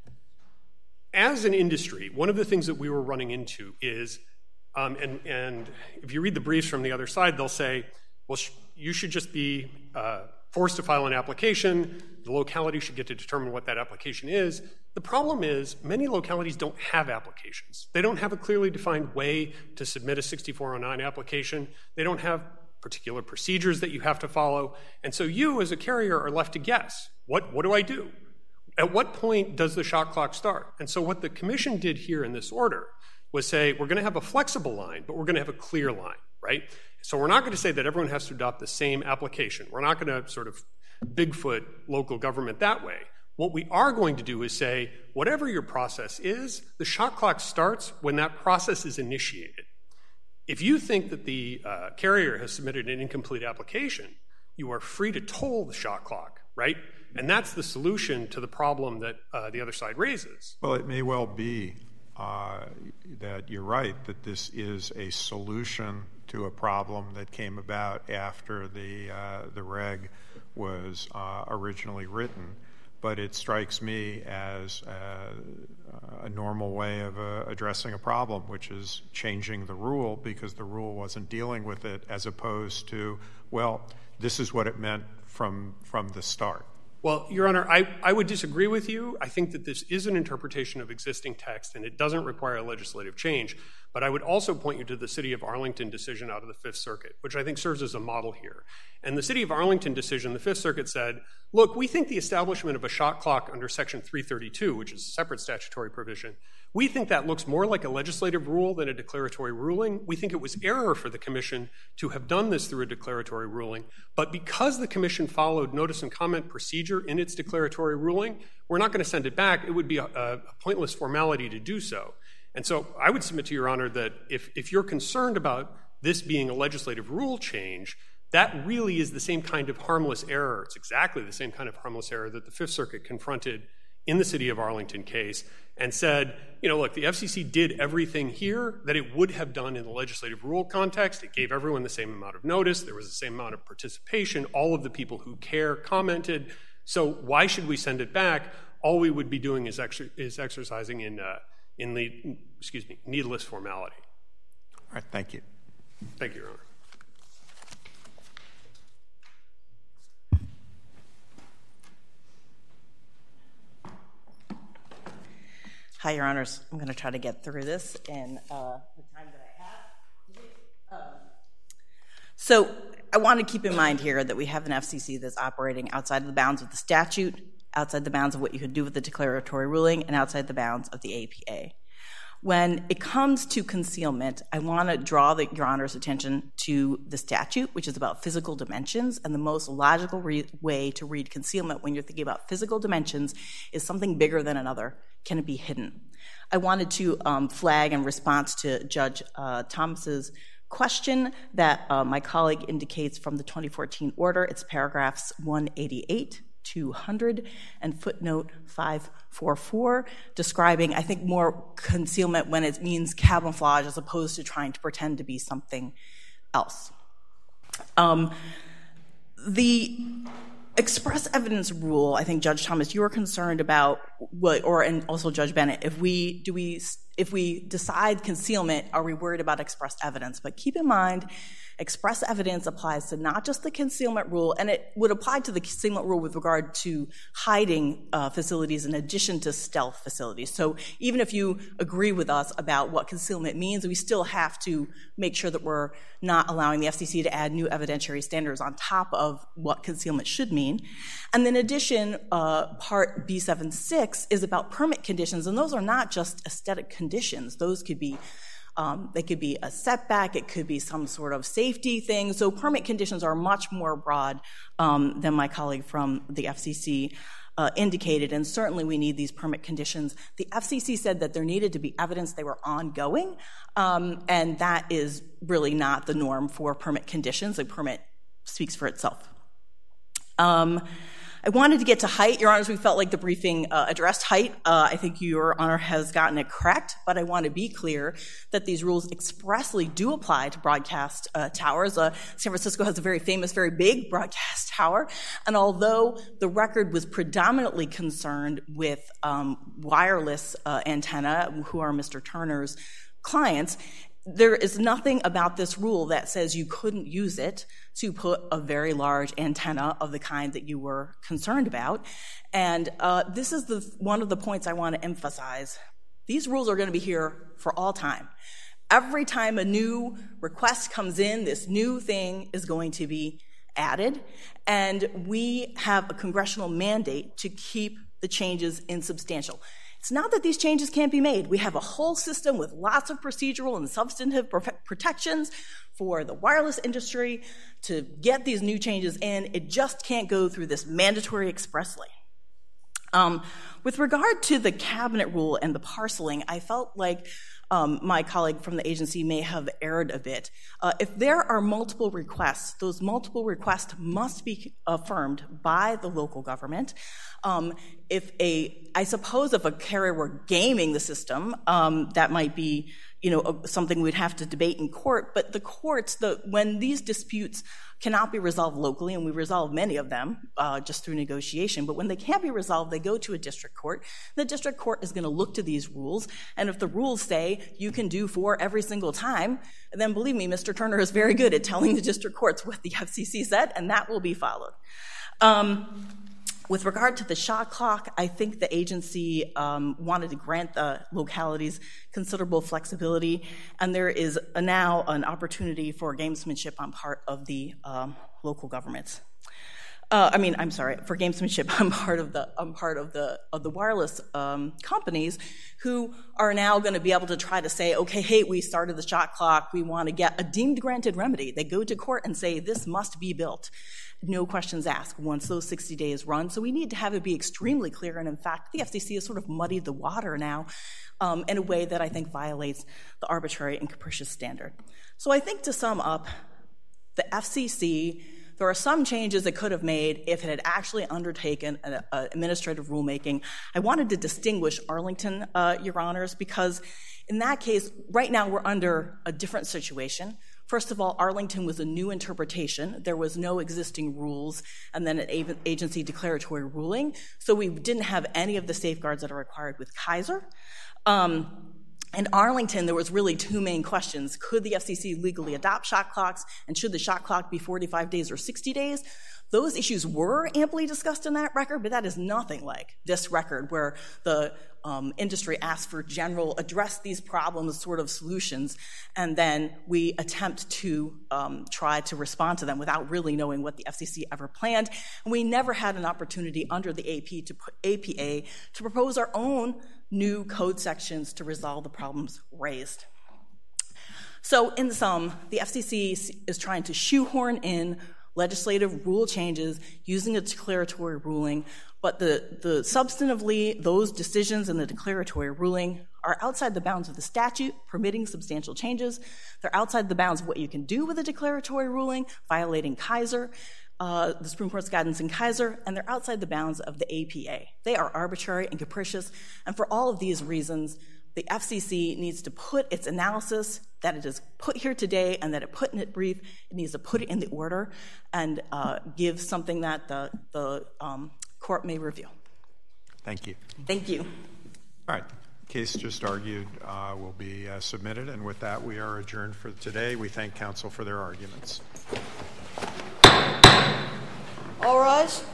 As an industry, one of the things that we were running into is Um, and, and if you read the briefs from the other side, they'll say, well, sh- you should just be uh, forced to file an application. The locality should get to determine what that application is. The problem is many localities don't have applications. They don't have a clearly defined way to submit a sixty-four oh nine application. They don't have particular procedures that you have to follow. And so you, as a carrier, are left to guess. What, what do I do? At what point does the shot clock start? And so what the Commission did here in this order was say, we're going to have a flexible line, but we're going to have a clear line, right? So we're not going to say that everyone has to adopt the same application. We're not going to sort of Bigfoot local government that way. What we are going to do is say, whatever your process is, the shot clock starts when that process is initiated. If you think that the uh, carrier has submitted an incomplete application, you are free to toll the shot clock, right? And that's the solution to the problem that uh, the other side raises. Well, it may well be Uh, that you're right, that this is a solution to a problem that came about after the, uh, the reg was uh, originally written. But it strikes me as a, a normal way of uh, addressing a problem, which is changing the rule because the rule wasn't dealing with it, as opposed to, well, this is what it meant from, from the start. Well, Your Honor, I, I would disagree with you. I think that this is an interpretation of existing text, and it doesn't require a legislative change. But I would also point you to the City of Arlington decision out of the Fifth Circuit, which I think serves as a model here. And the City of Arlington decision, the Fifth Circuit said, look, we think the establishment of a shot clock under Section three thirty-two, which is a separate statutory provision, we think that looks more like a legislative rule than a declaratory ruling. We think it was error for the Commission to have done this through a declaratory ruling. But because the Commission followed notice and comment procedure in its declaratory ruling, we're not going to send it back. It would be a, a pointless formality to do so. And so I would submit to Your Honor that if, if you're concerned about this being a legislative rule change, that really is the same kind of harmless error. It's exactly the same kind of harmless error that the Fifth Circuit confronted in the City of Arlington case and said, you know, look, the F C C did everything here that it would have done in the legislative rule context. It gave everyone the same amount of notice. There was the same amount of participation. All of the people who care commented. So why should we send it back? All we would be doing is, exer- is exercising in, uh, in the, excuse me, needless formality. All right, thank you. Thank you, Your Honor. Hi, Your Honors. I'm going to try to get through this in uh, the time that I have. Um, so I want to keep in mind here that we have an F C C that's operating outside of the bounds of the statute, outside the bounds of what you could do with the declaratory ruling, and outside the bounds of the A P A. When it comes to concealment, I want to draw the, Your Honor's attention to the statute, which is about physical dimensions, and the most logical re- way to read concealment when you're thinking about physical dimensions is something bigger than another. Can it be hidden? I wanted to um, flag in response to Judge uh, Thomas's question that uh, my colleague indicates from the twenty fourteen order. It's paragraphs one eighty-eight, two hundred, and footnote five forty-four, describing, I think, more concealment when it means camouflage as opposed to trying to pretend to be something else. Um, the express evidence rule, I think, Judge Thomas, you were concerned about, what, or and also Judge Bennett, if we do we if we decide concealment, are we worried about express evidence? But keep in mind, express evidence applies to not just the concealment rule, and it would apply to the concealment rule with regard to hiding uh, facilities in addition to stealth facilities. So even if you agree with us about what concealment means, we still have to make sure that we're not allowing the F C C to add new evidentiary standards on top of what concealment should mean. And in addition, uh, Part B seventy-six is about permit conditions, and those are not just aesthetic conditions. Those could be Um, they could be a setback, it could be some sort of safety thing. So permit conditions are much more broad um, than my colleague from the F C C uh, indicated, and certainly we need these permit conditions. The F C C said that there needed to be evidence they were ongoing, um, and that is really not the norm for permit conditions. A permit speaks for itself. Um, I wanted to get to height. Your Honors, we felt like the briefing uh, addressed height. Uh, I think Your Honor has gotten it correct, but I want to be clear that these rules expressly do apply to broadcast uh, towers. Uh, San Francisco has a very famous, very big broadcast tower, and although the record was predominantly concerned with um, wireless uh, antenna, who are Mister Turner's clients, there is nothing about this rule that says you couldn't use it to put a very large antenna of the kind that you were concerned about. And uh, this is the, one of the points I want to emphasize. These rules are going to be here for all time. Every time a new request comes in, this new thing is going to be added. And we have a congressional mandate to keep the changes insubstantial. It's not that these changes can't be made. We have a whole system with lots of procedural and substantive protections for the wireless industry to get these new changes in. It just can't go through this mandatory expressly. Um, with regard to the cabinet rule and the parceling, I felt like um, my colleague from the agency may have erred a bit. Uh, if there are multiple requests, those multiple requests must be affirmed by the local government. Um, if a, I suppose if a carrier were gaming the system, um, that might be, you know, something we'd have to debate in court. But the courts, the, when these disputes cannot be resolved locally, and we resolve many of them uh, just through negotiation, but when they can't be resolved, they go to a district court. The district court is going to look to these rules, and if the rules say you can do four every single time, then believe me, Mister Turner is very good at telling the district courts what the F C C said, and that will be followed. Um, With regard to the shot clock, I think the agency um, wanted to grant the localities considerable flexibility, and there is a now an opportunity for gamesmanship on part of the um, local governments. Uh, I mean, I'm sorry, for gamesmanship on part of the on part of the of the wireless um, companies, who are now going to be able to try to say, okay, hey, we started the shot clock, we want to get a deemed granted remedy. They go to court and say this must be built. No questions asked once those sixty days run. So we need to have it be extremely clear. And in fact, the F C C has sort of muddied the water now um, in a way that I think violates the arbitrary and capricious standard. So I think to sum up, the F C C, there are some changes it could have made if it had actually undertaken an administrative rulemaking. I wanted to distinguish Arlington, uh, Your Honors, because in that case, right now we're under a different situation. First of all, Arlington was a new interpretation. There was no existing rules and then an agency declaratory ruling. So we didn't have any of the safeguards that are required with Kaiser. Um, in Arlington, there was really two main questions. Could the F C C legally adopt shot clocks, and should the shot clock be forty-five days or sixty days? Those issues were amply discussed in that record, but that is nothing like this record where the um, industry asks for general, address these problems sort of solutions, and then we attempt to um, try to respond to them without really knowing what the F C C ever planned. And we never had an opportunity under the A P to put, A P A to propose our own new code sections to resolve the problems raised. So in sum, the F C C is trying to shoehorn in legislative rule changes using a declaratory ruling, but the, the substantively, those decisions in the declaratory ruling are outside the bounds of the statute permitting substantial changes. They're outside the bounds of what you can do with a declaratory ruling, violating Kaiser, uh, the Supreme Court's guidance in Kaiser, and they're outside the bounds of the A P A. They are arbitrary and capricious, and for all of these reasons, the F C C needs to put its analysis that it is put here today and that it put in its brief, it needs to put it in the order and uh, give something that the, the um, court may review. Thank you. Thank you. All right. Case just argued uh, will be uh, submitted, and with that, we are adjourned for today. We thank counsel for their arguments. All rise.